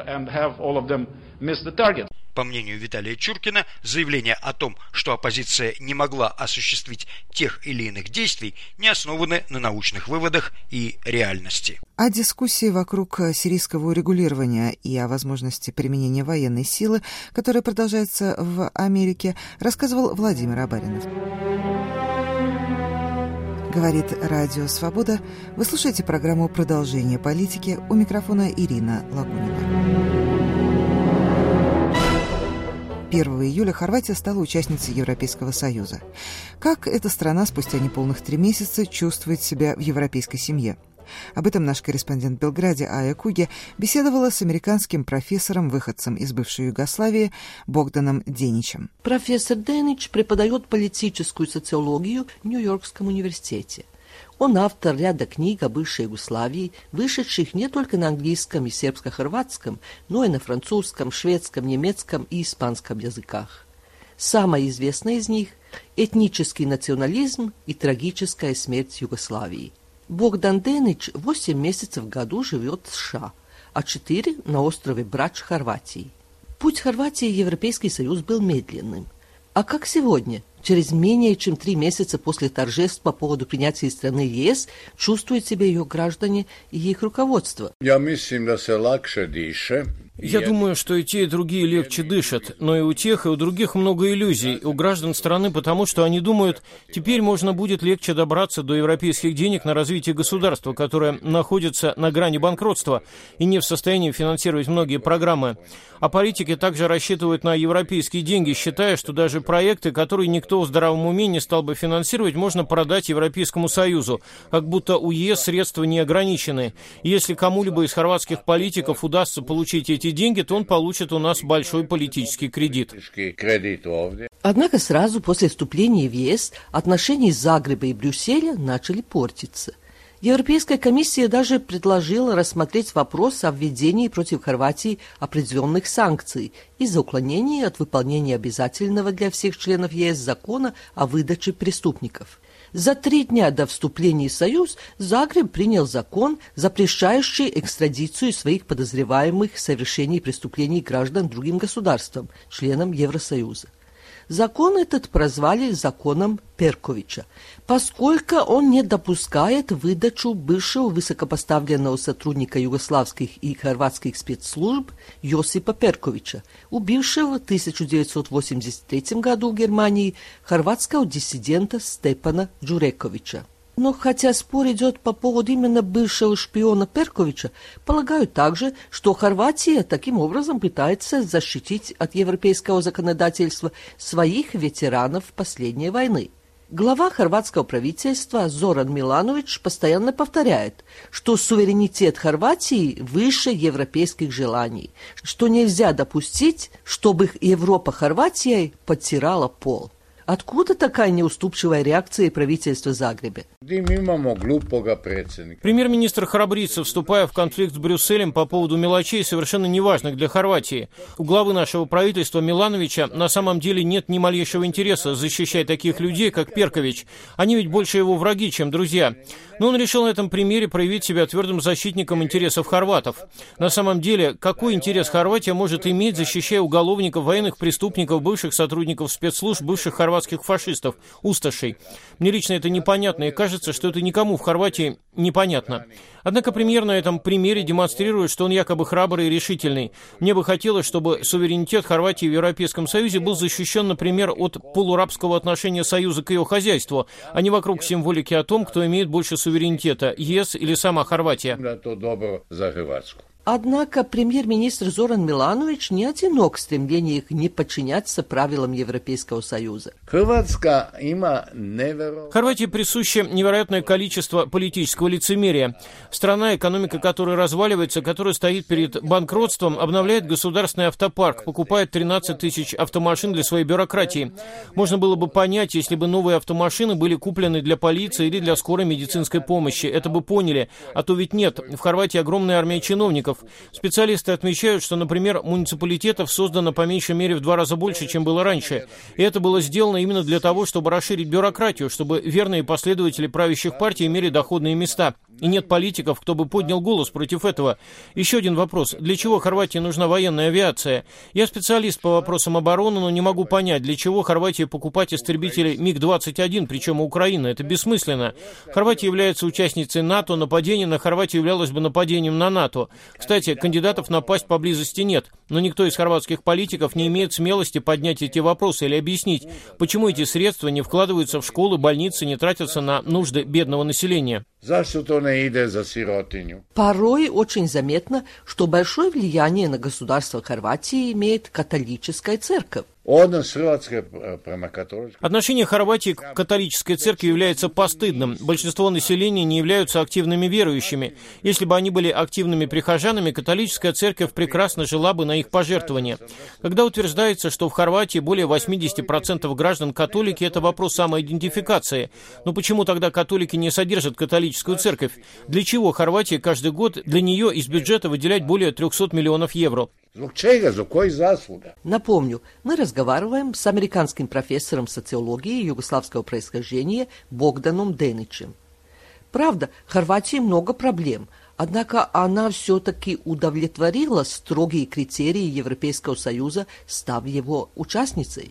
По мнению Виталия Чуркина, заявление о том, что оппозиция не могла осуществить тех или иных действий, не основаны на научных выводах и реальности. О дискуссии вокруг сирийского урегулирования и о возможности применения военной силы, которая продолжается в Америке, рассказывал Владимир Абаринов. Говорит Радио Свобода. Вы слушаете программу «Продолжение политики». У микрофона Ирина Лагунина. первого июля Хорватия стала участницей Европейского Союза. Как эта страна спустя неполных три месяца чувствует себя в европейской семье? Об этом наш корреспондент в Белграде Ая Куге беседовала с американским профессором-выходцем из бывшей Югославии Богданом Деничем. Профессор Денич преподает политическую социологию в Нью-Йоркском университете. Он автор ряда книг о бывшей Югославии, вышедших не только на английском и сербско-хорватском, но и на французском, шведском, немецком и испанском языках. Самая известная из них – этнический национализм и трагическая смерть Югославии. Богдан Денич восемь месяцев в году живет в США, а четыре – на острове Брач, Хорватии. Путь Хорватии в Европейский Союз был медленным. А как сегодня, через менее чем три месяца после торжеств по поводу принятия страны в ЕС, чувствуют себя ее граждане и их руководство? Я mislim da se lakše diše. Я думаю, что и те, и другие легче дышат, но и у тех, и у других много иллюзий, у граждан страны, потому что они думают, теперь можно будет легче добраться до европейских денег на развитие государства, которое находится на грани банкротства и не в состоянии финансировать многие программы. А политики также рассчитывают на европейские деньги, считая, что даже проекты, которые никто в здравом уме не стал бы финансировать, можно продать Европейскому Союзу, как будто у ЕС средства не ограничены. И если кому-либо из хорватских политиков удастся получить эти деньги, то он получит у нас большой политический кредит. Однако сразу после вступления в ЕС отношения Загреба и Брюсселя начали портиться. Европейская комиссия даже предложила рассмотреть вопрос о введении против Хорватии определенных санкций из-за уклонения от выполнения обязательного для всех членов ЕС закона о выдаче преступников. За три дня до вступления в Союз Загреб принял закон, запрещающий экстрадицию своих подозреваемых в совершении преступлений граждан другим государствам, членам Евросоюза. Закон этот прозвали законом Перковича, поскольку он не допускает выдачу бывшего высокопоставленного сотрудника югославских и хорватских спецслужб Йосипа Перковича, убившего в тысяча девятьсот восемьдесят третьем году в Германии хорватского диссидента Степана Джурековича. Но хотя спор идет по поводу именно бывшего шпиона Перковича, полагаю также, что Хорватия таким образом пытается защитить от европейского законодательства своих ветеранов последней войны. Глава хорватского правительства Зоран Миланович постоянно повторяет, что суверенитет Хорватии выше европейских желаний, что нельзя допустить, чтобы Европа Хорватией подтирала пол. Откуда такая неуступчивая реакция правительства Загреба? Премьер-министр храбрится, вступая в конфликт с Брюсселем по поводу мелочей, совершенно неважных для Хорватии. У главы нашего правительства Милановича на самом деле нет ни малейшего интереса защищать таких людей, как Перкович. Они ведь больше его враги, чем друзья. Но он решил на этом примере проявить себя твердым защитником интересов хорватов. На самом деле, какой интерес Хорватия может иметь, защищая уголовников, военных преступников, бывших сотрудников спецслужб, бывших хорватских фашистов, усташей? Мне лично это непонятно, и кажется, что это никому в Хорватии непонятно. Однако премьер на этом примере демонстрирует, что он якобы храбрый и решительный. Мне бы хотелось, чтобы суверенитет Хорватии в Европейском Союзе был защищен, например, от полурабского отношения Союза к ее хозяйству, а не вокруг символики о том, кто имеет больше суверенитета, ЕС или сама Хорватия. Однако премьер-министр Зоран Миланович не одинок в стремлении не подчиняться правилам Европейского Союза. Хорватии присуще невероятное количество политического лицемерия. Страна, экономика которой разваливается, которая стоит перед банкротством, обновляет государственный автопарк, покупает тринадцать тысяч автомашин для своей бюрократии. Можно было бы понять, если бы новые автомашины были куплены для полиции или для скорой медицинской помощи. Это бы поняли. А то ведь нет. В Хорватии огромная армия чиновников. Специалисты отмечают, что, например, муниципалитетов создано по меньшей мере в два раза больше, чем было раньше. И это было сделано именно для того, чтобы расширить бюрократию, чтобы верные последователи правящих партий имели доходные места. И нет политиков, кто бы поднял голос против этого. Еще один вопрос. Для чего Хорватии нужна военная авиация? Я специалист по вопросам обороны, но не могу понять, для чего Хорватии покупать истребители миг двадцать один, причем у Украины. Это бессмысленно. Хорватия является участницей НАТО, нападение на Хорватию являлось бы нападением на НАТО. Кстати, кандидатов напасть поблизости нет, но никто из хорватских политиков не имеет смелости поднять эти вопросы или объяснить, почему эти средства не вкладываются в школы, больницы, не тратятся на нужды бедного населения. Порой очень заметно, что большое влияние на государство Хорватии имеет католическая церковь. Отношение Хорватии к католической церкви является постыдным. Большинство населения не являются активными верующими. Если бы они были активными прихожанами, католическая церковь прекрасно жила бы на их пожертвования. Когда утверждается, что в Хорватии более восемьдесят процентов граждан католики, это вопрос самоидентификации. Но почему тогда католики не содержат католическую церковь? Для чего Хорватия каждый год для нее из бюджета выделять более трехсот миллионов евро? Напомню, мы разговариваем с американским профессором социологии югославского происхождения Богданом Деничем. Правда, в Хорватии много проблем, однако она все-таки удовлетворила строгие критерии Европейского Союза, став его участницей.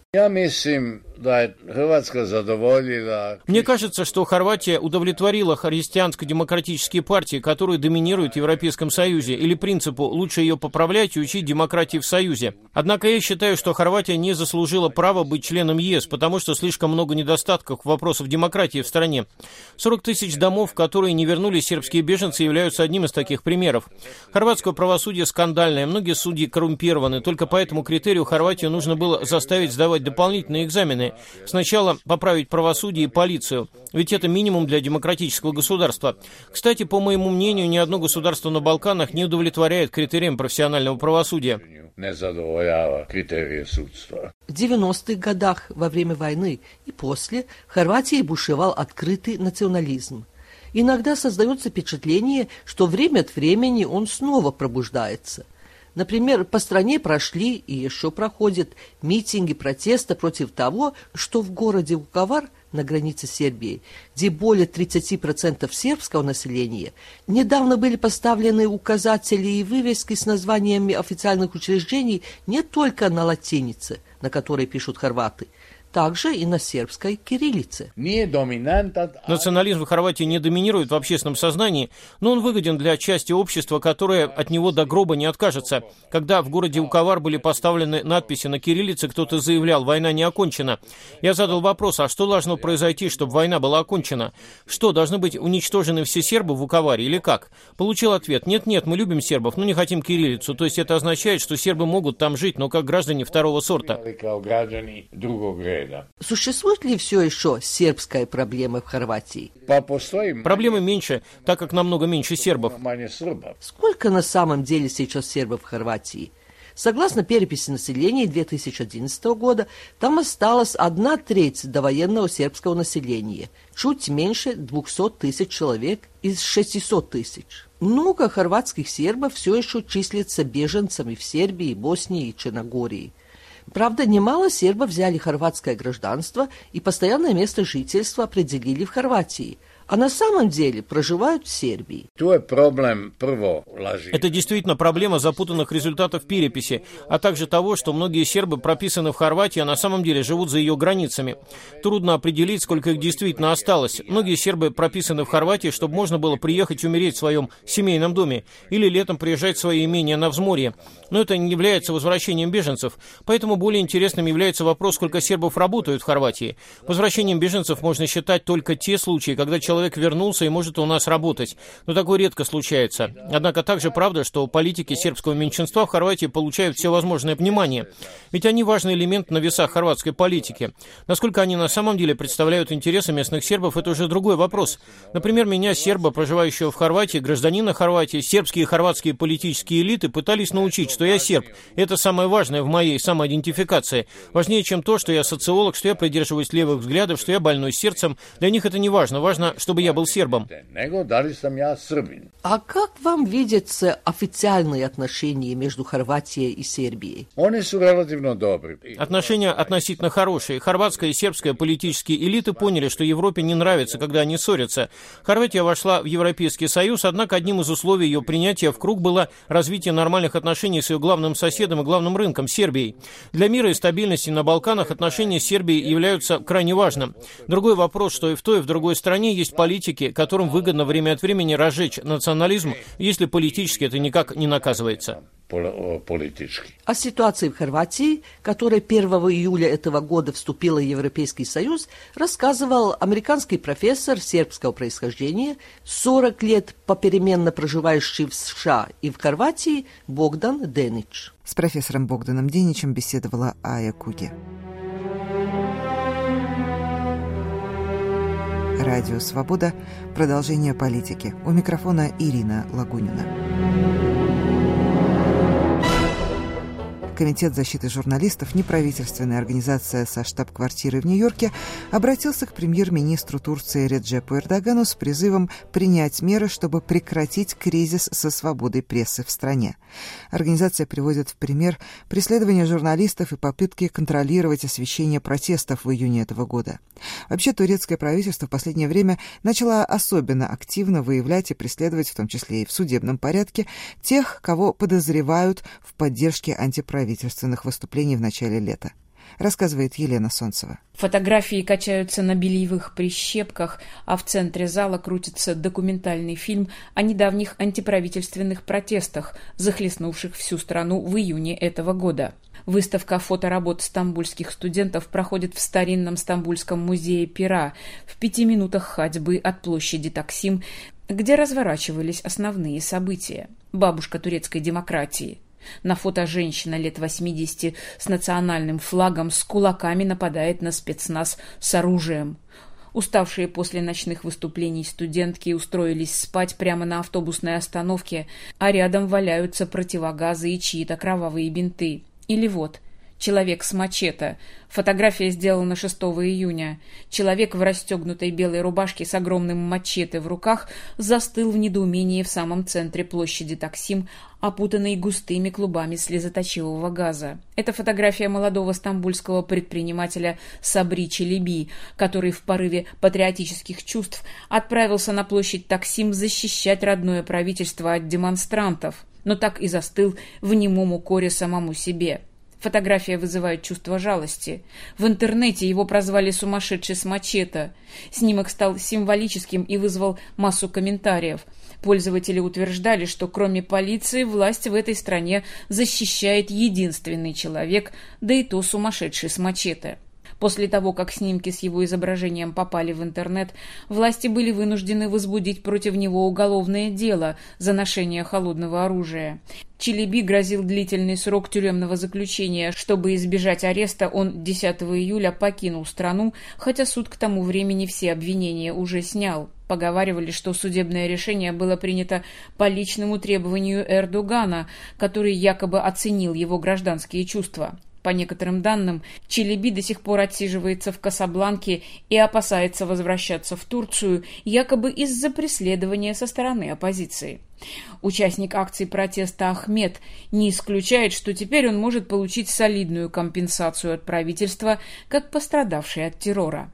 Мне кажется, что Хорватия удовлетворила христианско-демократические партии, которые доминируют в Европейском Союзе, или принципу «лучше ее поправлять и учить демократии в Союзе». Однако я считаю, что Хорватия не заслужила права быть членом ЕС, потому что слишком много недостатков вопросов демократии в стране. сорок тысяч домов, в которые не вернулись сербские беженцы, являются одним из таких примеров. Хорватское правосудие скандальное, многие судьи коррумпированы, только по этому критерию Хорватию нужно было заставить сдавать дополнительные экзамены. Сначала поправить правосудие и полицию, ведь это минимум для демократического государства. Кстати, по моему мнению, ни одно государство на Балканах не удовлетворяет критериям профессионального правосудия. В девяностых годах, во время войны и после, в Хорватии бушевал открытый национализм. Иногда создается впечатление, что время от времени он снова пробуждается. Например, по стране прошли и еще проходят митинги протеста против того, что в городе Вуковар на границе Сербии, где более тридцати процентов сербского населения, недавно были поставлены указатели и вывески с названиями официальных учреждений не только на латинице, на которой пишут хорваты, также и на сербской кириллице. Национализм в Хорватии не доминирует в общественном сознании, но он выгоден для части общества, которая от него до гроба не откажется. Когда в городе Вуковар были поставлены надписи на кириллице, кто-то заявлял: «Война не окончена». Я задал вопрос: а что должно произойти, чтобы война была окончена? Что, должны быть уничтожены все сербы в Вуковаре или как? Получил ответ: нет-нет, мы любим сербов, но не хотим кириллицу. То есть это означает, что сербы могут там жить, но как граждане второго сорта. Существует ли все еще сербская проблема в Хорватии? Проблемы меньше, так как намного меньше сербов. Сколько на самом деле сейчас сербов в Хорватии? Согласно переписи населения две тысячи одиннадцатого года, там осталось одна треть довоенного сербского населения, чуть меньше двухсот тысяч человек из шестисот тысяч. Много хорватских сербов все еще числятся беженцами в Сербии, Боснии и Черногории. Правда, немало сербов взяли хорватское гражданство и постоянное место жительства определили в Хорватии, а на самом деле проживают в Сербии. Это действительно проблема запутанных результатов переписи, а также того, что многие сербы прописаны в Хорватии, а на самом деле живут за ее границами. Трудно определить, сколько их действительно осталось. Многие сербы прописаны в Хорватии, чтобы можно было приехать и умереть в своем семейном доме или летом приезжать в свои имения на взморье. Но это не является возвращением беженцев, поэтому более интересным является вопрос, сколько сербов работают в Хорватии. Возвращением беженцев можно считать только те случаи, когда человек Человек вернулся и может у нас работать. Но такое редко случается. Однако также правда, что политики сербского меньшинства в Хорватии получают всевозможное внимание. Ведь они важный элемент на весах хорватской политики. Насколько они на самом деле представляют интересы местных сербов, это уже другой вопрос. Например, меня, серба, проживающего в Хорватии, гражданина Хорватии, сербские и хорватские политические элиты пытались научить, что я серб. Это самое важное в моей самоидентификации. Важнее, чем то, что я социолог, что я придерживаюсь левых взглядов, что я больной сердцем. Для них это не важно. Важно, чтобы я был сербом. А как вам видятся официальные отношения между Хорватией и Сербией? Отношения относительно хорошие. Хорватская и сербская политические элиты поняли, что Европе не нравится, когда они ссорятся. Хорватия вошла в Европейский Союз, однако одним из условий ее принятия в круг было развитие нормальных отношений с ее главным соседом и главным рынком – Сербией. Для мира и стабильности на Балканах отношения с Сербией являются крайне важным. Другой вопрос, что и в той, и в другой стране есть политики, которым выгодно время от времени разжечь национализм, если политически это никак не наказывается. О ситуации в Хорватии, которая первого июля этого года вступила в Европейский Союз, рассказывал американский профессор сербского происхождения, сорок лет попеременно проживающий в США и в Хорватии, Богдан Денич. С профессором Богданом Деничем беседовала Ая Куги. Радио «Свобода». Продолжение политики. У микрофона Ирина Лагунина. Комитет защиты журналистов, неправительственная организация со штаб-квартирой в Нью-Йорке, обратился к премьер-министру Турции Реджепу Эрдогану с призывом принять меры, чтобы прекратить кризис со свободой прессы в стране. Организация приводит в пример преследование журналистов и попытки контролировать освещение протестов в июне этого года. Вообще, турецкое правительство в последнее время начало особенно активно выявлять и преследовать, в том числе и в судебном порядке, тех, кого подозревают в поддержке антиправительства правительственных выступлений в начале лета. Рассказывает Елена Солнцева. Фотографии качаются на бельевых прищепках, а в центре зала крутится документальный фильм о недавних антиправительственных протестах, захлестнувших всю страну в июне этого года. Выставка фоторабот стамбульских студентов проходит в старинном стамбульском музее Пера в пяти минутах ходьбы от площади Таксим, где разворачивались основные события. Бабушка турецкой демократии. На фото женщина лет восьмидесяти с национальным флагом с кулаками нападает на спецназ с оружием. Уставшие после ночных выступлений студентки устроились спать прямо на автобусной остановке, а рядом валяются противогазы и чьи-то кровавые бинты. Или вот, Человек с мачете. Фотография сделана шестого июня. Человек в расстегнутой белой рубашке с огромным мачете в руках застыл в недоумении в самом центре площади Таксим, опутанной густыми клубами слезоточивого газа. Это фотография молодого стамбульского предпринимателя Сабри Челеби, который в порыве патриотических чувств отправился на площадь Таксим защищать родное правительство от демонстрантов, но так и застыл в немом укоре самому себе. Фотография вызывает чувство жалости. В интернете его прозвали «сумасшедший с мачете». Снимок стал символическим и вызвал массу комментариев. Пользователи утверждали, что кроме полиции власть в этой стране защищает единственный человек, да и то сумасшедший с мачете. После того, как снимки с его изображением попали в интернет, власти были вынуждены возбудить против него уголовное дело за ношение холодного оружия. Челеби грозил длительный срок тюремного заключения. Чтобы избежать ареста, он десятого июля покинул страну, хотя суд к тому времени все обвинения уже снял. Поговаривали, что судебное решение было принято по личному требованию Эрдогана, который якобы оценил его гражданские чувства. По некоторым данным, Челеби до сих пор отсиживается в Касабланке и опасается возвращаться в Турцию, якобы из-за преследования со стороны оппозиции. Участник акций протеста Ахмед не исключает, что теперь он может получить солидную компенсацию от правительства, как пострадавший от террора.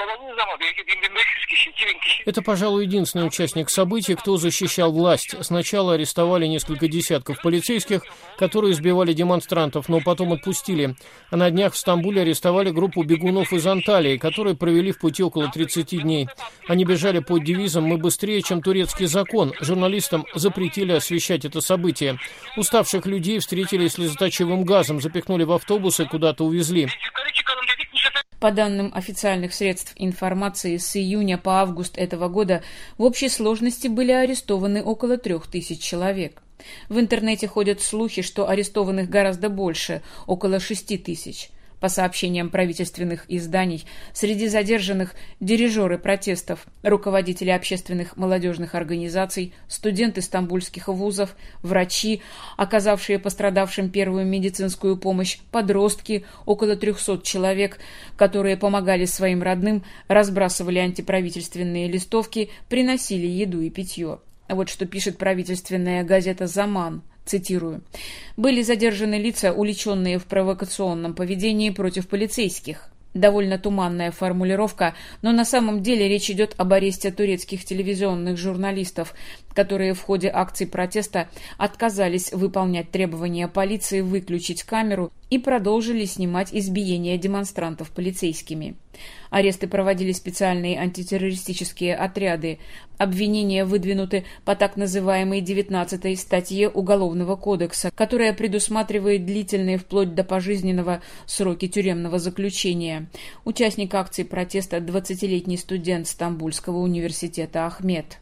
Это, пожалуй, единственный участник событий, кто защищал власть. Сначала арестовали несколько десятков полицейских, которые избивали демонстрантов, но потом отпустили. А на днях в Стамбуле арестовали группу бегунов из Анталии, которые провели в пути около тридцати дней. Они бежали под девизом «Мы быстрее, чем турецкий закон». Журналистам запретили освещать это событие. Уставших людей встретили слезоточивым газом, запихнули в автобусы, куда-то увезли. По данным официальных средств информации, с июня по август этого года в общей сложности были арестованы около трех тысяч человек. В интернете ходят слухи, что арестованных гораздо больше, около шести тысяч. По сообщениям правительственных изданий, среди задержанных дирижеры протестов, руководители общественных молодежных организаций, студенты стамбульских вузов, врачи, оказавшие пострадавшим первую медицинскую помощь, подростки, около трехсот человек, которые помогали своим родным, разбрасывали антиправительственные листовки, приносили еду и питье. Вот что пишет правительственная газета «Заман». Цитирую. «Были задержаны лица, уличенные в провокационном поведении против полицейских». Довольно туманная формулировка, но на самом деле речь идет об аресте турецких телевизионных журналистов, которые в ходе акций протеста отказались выполнять требования полиции выключить камеру и продолжили снимать избиения демонстрантов полицейскими. Аресты проводили специальные антитеррористические отряды. Обвинения выдвинуты по так называемой девятнадцатой статье Уголовного кодекса, которая предусматривает длительные вплоть до пожизненного сроки тюремного заключения. Участник акций протеста двадцатилетний студент Стамбульского университета Ахмед.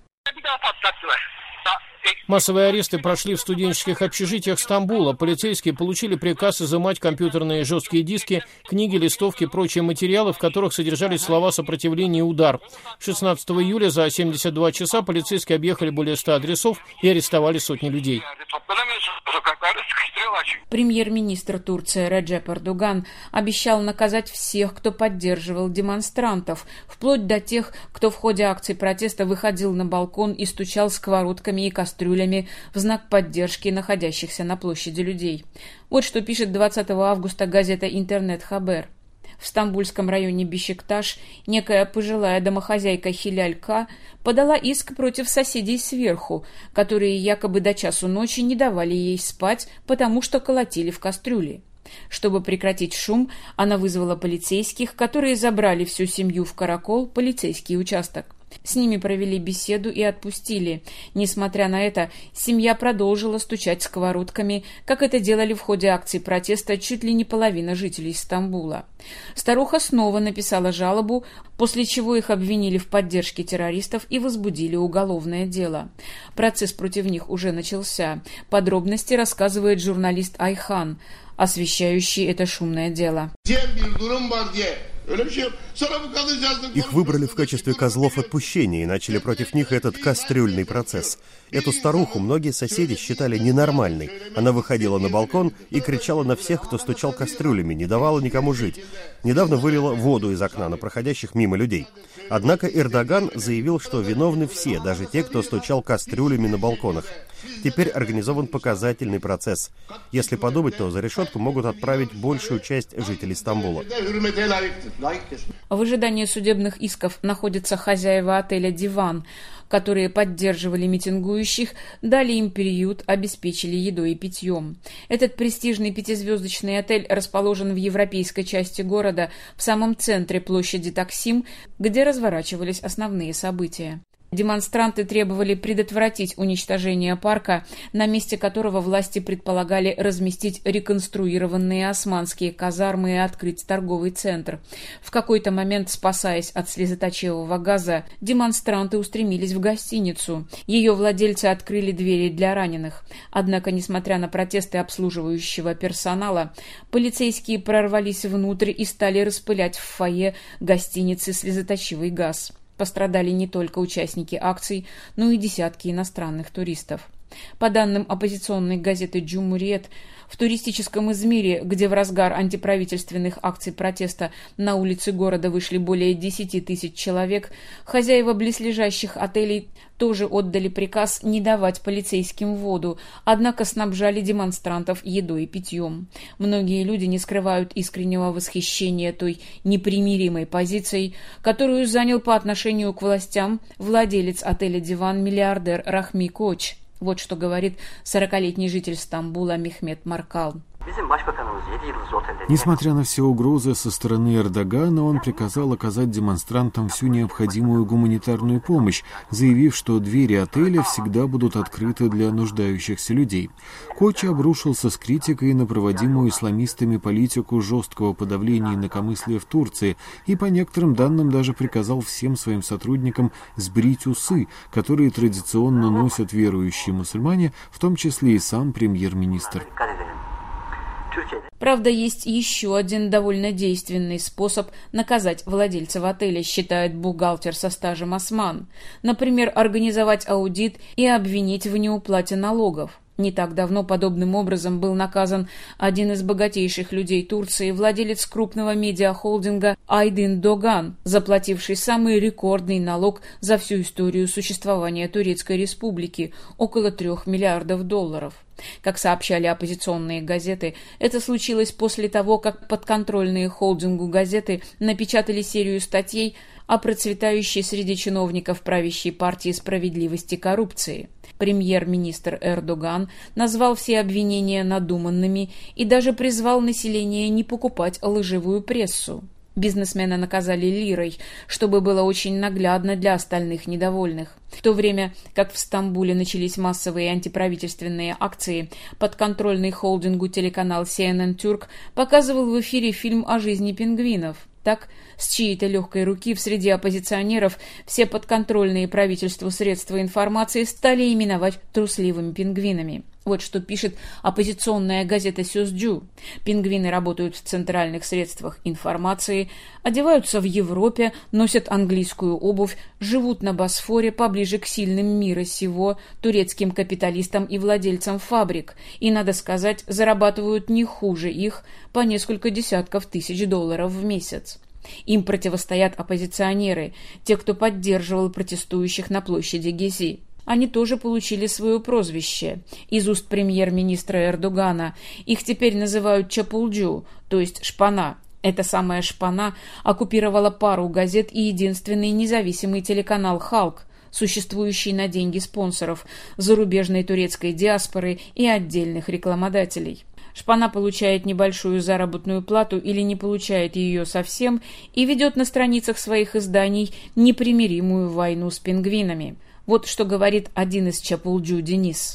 Массовые аресты прошли в студенческих общежитиях Стамбула. Полицейские получили приказ изымать компьютерные жесткие диски, книги, листовки и прочие материалы, в которых содержались слова сопротивления и удар. шестнадцатого июля за семьдесят два часа полицейские объехали более ста адресов и арестовали сотни людей. Премьер-министр Турции Реджеп Эрдоган обещал наказать всех, кто поддерживал демонстрантов, вплоть до тех, кто в ходе акций протеста выходил на балкон и стучал сковородками и кастрюлями в знак поддержки находящихся на площади людей. Вот что пишет двадцатого августа газета «Интернет Хабер». В стамбульском районе Бешикташ некая пожилая домохозяйка Хиляль К. подала иск против соседей сверху, которые якобы до часу ночи не давали ей спать, потому что колотили в кастрюли. Чтобы прекратить шум, она вызвала полицейских, которые забрали всю семью в Каракол, полицейский участок. С ними провели беседу и отпустили. Несмотря на это, семья продолжила стучать сковородками, как это делали в ходе акций протеста чуть ли не половина жителей Стамбула. Старуха снова написала жалобу, после чего их обвинили в поддержке террористов и возбудили уголовное дело. Процесс против них уже начался. Подробности рассказывает журналист Айхан, освещающий это шумное дело. Их выбрали в качестве козлов отпущения и начали против них этот кастрюльный процесс. Эту старуху многие соседи считали ненормальной. Она выходила на балкон и кричала на всех, кто стучал кастрюлями, не давала никому жить. Недавно вылила воду из окна на проходящих мимо людей. Однако Эрдоган заявил, что виновны все, даже те, кто стучал кастрюлями на балконах. Теперь организован показательный процесс. Если подумать, то за решетку могут отправить большую часть жителей Стамбула. В ожидании судебных исков находятся хозяева отеля «Диван», которые поддерживали митингующих, дали им приют, обеспечили едой и питьем. Этот престижный пятизвездочный отель расположен в европейской части города, в самом центре площади Таксим, где разворачивались основные события. Демонстранты требовали предотвратить уничтожение парка, на месте которого власти предполагали разместить реконструированные османские казармы и открыть торговый центр. В какой-то момент, спасаясь от слезоточивого газа, демонстранты устремились в гостиницу. Ее владельцы открыли двери для раненых. Однако, несмотря на протесты обслуживающего персонала, полицейские прорвались внутрь и стали распылять в фойе гостиницы слезоточивый газ. Пострадали не только участники акций, но и десятки иностранных туристов. По данным оппозиционной газеты «Джумуриет», в туристическом Измире, где в разгар антиправительственных акций протеста на улицы города вышли более десяти тысяч человек, хозяева близлежащих отелей тоже отдали приказ не давать полицейским воду, однако снабжали демонстрантов едой и питьем. Многие люди не скрывают искреннего восхищения той непримиримой позицией, которую занял по отношению к властям владелец отеля «Диван» миллиардер Рахми Коч. Вот что говорит сорокалетний житель Стамбула Мехмет Маркал. Несмотря на все угрозы со стороны Эрдогана, он приказал оказать демонстрантам всю необходимую гуманитарную помощь, заявив, что двери отеля всегда будут открыты для нуждающихся людей. Коч обрушился с критикой на проводимую исламистами политику жесткого подавления инакомыслия в Турции и, по некоторым данным, даже приказал всем своим сотрудникам сбрить усы, которые традиционно носят верующие мусульмане, в том числе и сам премьер-министр. Правда, есть еще один довольно действенный способ наказать владельцев отеля, считает бухгалтер со стажем Осман. Например, организовать аудит и обвинить в неуплате налогов. Не так давно подобным образом был наказан один из богатейших людей Турции, владелец крупного медиахолдинга Айдин Доган, заплативший самый рекордный налог за всю историю существования Турецкой Республики – около трех миллиардов долларов. Как сообщали оппозиционные газеты, это случилось после того, как подконтрольные холдингу газеты напечатали серию статей о процветающей среди чиновников правящей партии справедливости коррупции. Премьер-министр Эрдоган назвал все обвинения надуманными и даже призвал население не покупать лживую прессу. Бизнесмена наказали лирой, чтобы было очень наглядно для остальных недовольных. В то время как в Стамбуле начались массовые антиправительственные акции, подконтрольный холдингу телеканал си эн эн Turk показывал в эфире фильм о жизни пингвинов. Так, с чьей-то легкой руки в среде оппозиционеров все подконтрольные правительству средства информации стали именовать трусливыми пингвинами. Вот что пишет оппозиционная газета «Сёзджу». Пингвины работают в центральных средствах информации, одеваются в Европе, носят английскую обувь, живут на Босфоре поближе к сильным мира сего, турецким капиталистам и владельцам фабрик, и, надо сказать, зарабатывают не хуже их по несколько десятков тысяч долларов в месяц. Им противостоят оппозиционеры, те, кто поддерживал протестующих на площади Гези. Они тоже получили свое прозвище из уст премьер-министра Эрдогана. Их теперь называют Чапулджу, то есть шпана. Эта самая шпана оккупировала пару газет и единственный независимый телеканал «Халк», существующий на деньги спонсоров, зарубежной турецкой диаспоры и отдельных рекламодателей. Шпана получает небольшую заработную плату или не получает ее совсем и ведет на страницах своих изданий непримиримую войну с пингвинами. Вот что говорит один из Чапулджу Денис.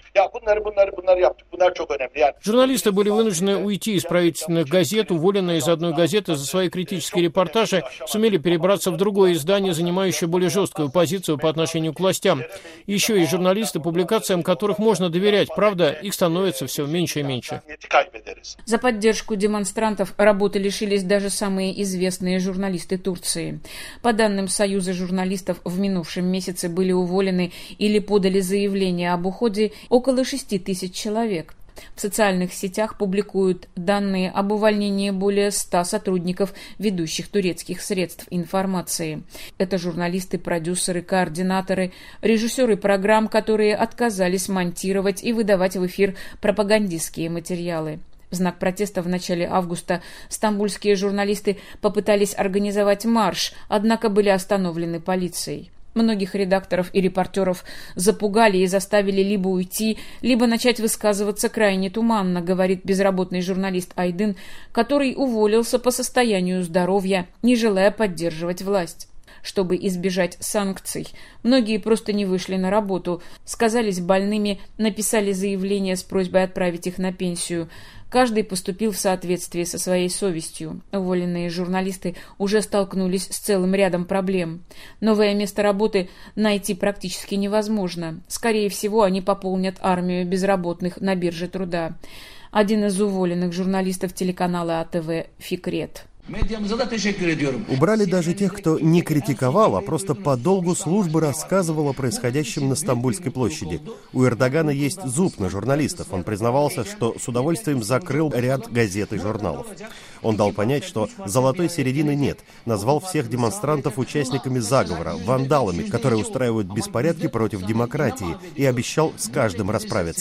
Журналисты были вынуждены уйти из правительственных газет, уволенные из одной газеты за свои критические репортажи, сумели перебраться в другое издание, занимающее более жесткую позицию по отношению к властям. Еще есть журналисты, публикациям которых можно доверять, правда, их становится все меньше и меньше. За поддержку демонстрантов работы лишились даже самые известные журналисты Турции. По данным Союза журналистов, в минувшем месяце были уволены или подали заявление об уходе около шести тысяч человек. В социальных сетях публикуют данные об увольнении более ста сотрудников ведущих турецких средств информации. Это журналисты, продюсеры, координаторы, режиссеры программ, которые отказались монтировать и выдавать в эфир пропагандистские материалы. В знак протеста в начале августа стамбульские журналисты попытались организовать марш, однако были остановлены полицией. Многих редакторов и репортеров запугали и заставили либо уйти, либо начать высказываться крайне туманно, говорит безработный журналист Айдын, который уволился по состоянию здоровья, не желая поддерживать власть. Чтобы избежать санкций, многие просто не вышли на работу, сказались больными, написали заявление с просьбой отправить их на пенсию. Каждый поступил в соответствии со своей совестью. Уволенные журналисты уже столкнулись с целым рядом проблем. Новое место работы найти практически невозможно. Скорее всего, они пополнят армию безработных на бирже труда. Один из уволенных журналистов телеканала АТВ Фикрет. Убрали даже тех, кто не критиковал, а просто по долгу службы рассказывал о происходящем на Стамбульской площади. У Эрдогана есть зуб на журналистов. Он признавался, что с удовольствием закрыл ряд газет и журналов. Он дал понять, что золотой середины нет, назвал всех демонстрантов участниками заговора, вандалами, которые устраивают беспорядки против демократии, и обещал с каждым расправиться.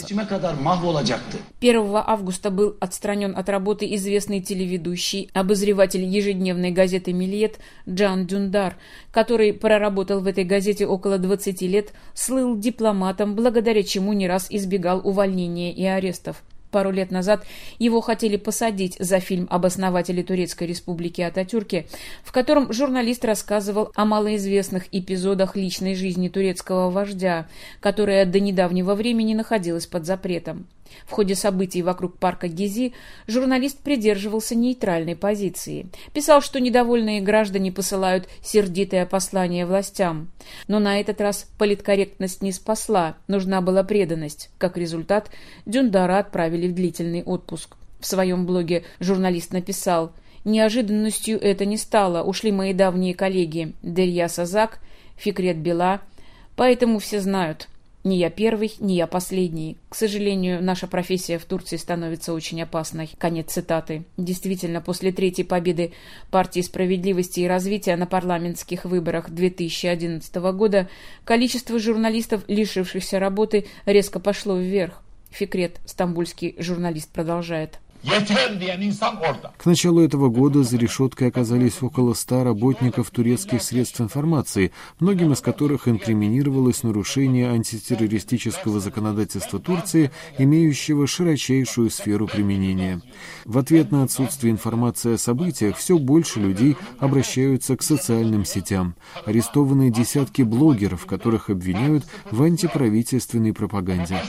первого августа был отстранен от работы известный телеведущий, обозреватель ежедневной газеты «Миллиет» Джан Дюндар, который проработал в этой газете около двадцати лет, слыл дипломатом, благодаря чему не раз избегал увольнения и арестов. Пару лет назад его хотели посадить за фильм об основателе Турецкой республики Ататюрке, в котором журналист рассказывал о малоизвестных эпизодах личной жизни турецкого вождя, которая до недавнего времени находилась под запретом. В ходе событий вокруг парка Гези журналист придерживался нейтральной позиции. Писал, что недовольные граждане посылают сердитое послание властям. Но на этот раз политкорректность не спасла, нужна была преданность. Как результат, Дюндара отправили в длительный отпуск. В своем блоге журналист написал: «Неожиданностью это не стало, ушли мои давние коллеги Дерья Сазак, Фикрет Бела, поэтому все знают». Не я первый, не я последний. К сожалению, наша профессия в Турции становится очень опасной. Конец цитаты. Действительно, после третьей победы партии справедливости и развития на парламентских выборах две тысячи одиннадцатого года количество журналистов, лишившихся работы, резко пошло вверх. Фикрет, стамбульский журналист, продолжает. К началу этого года за решеткой оказались около ста работников турецких средств информации, многим из которых инкриминировалось нарушение антитеррористического законодательства Турции, имеющего широчайшую сферу применения. В ответ на отсутствие информации о событиях все больше людей обращаются к социальным сетям. Арестованы десятки блогеров, которых обвиняют в антиправительственной пропаганде.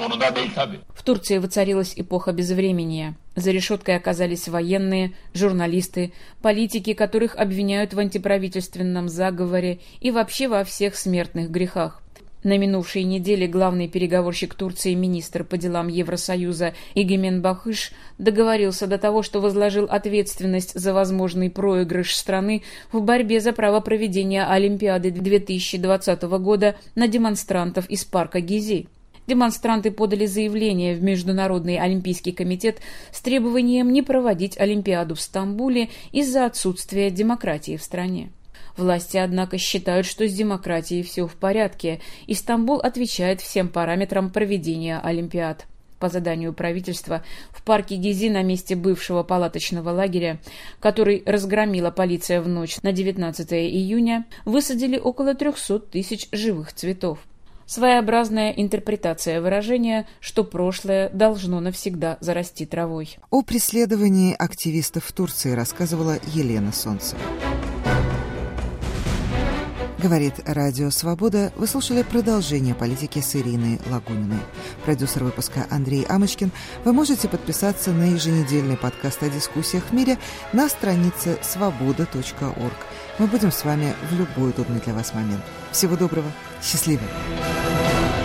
В Турции воцарилась эпоха безвременья. За решеткой оказались военные, журналисты, политики, которых обвиняют в антиправительственном заговоре и вообще во всех смертных грехах. На минувшей неделе главный переговорщик Турции, министр по делам Евросоюза Эгемен Бахыш договорился до того, что возложил ответственность за возможный проигрыш страны в борьбе за право проведения Олимпиады две тысячи двадцатого года на демонстрантов из парка Гези. Демонстранты подали заявление в Международный олимпийский комитет с требованием не проводить Олимпиаду в Стамбуле из-за отсутствия демократии в стране. Власти, однако, считают, что с демократией все в порядке, и Стамбул отвечает всем параметрам проведения Олимпиад. По заданию правительства в парке Гези на месте бывшего палаточного лагеря, который разгромила полиция в ночь на девятнадцатое июня, высадили около трехсот тысяч живых цветов. Своеобразная интерпретация выражения, что прошлое должно навсегда зарасти травой. О преследовании активистов в Турции рассказывала Елена Солнцева. Говорит Радио Свобода. Вы слушали продолжение политики с Ириной Лагуниной. Продюсер выпуска Андрей Амочкин. Вы можете подписаться на еженедельный подкаст о дискуссиях в мире на странице свобода точка орг. Мы будем с вами в любой удобный для вас момент. Всего доброго. Счастливо.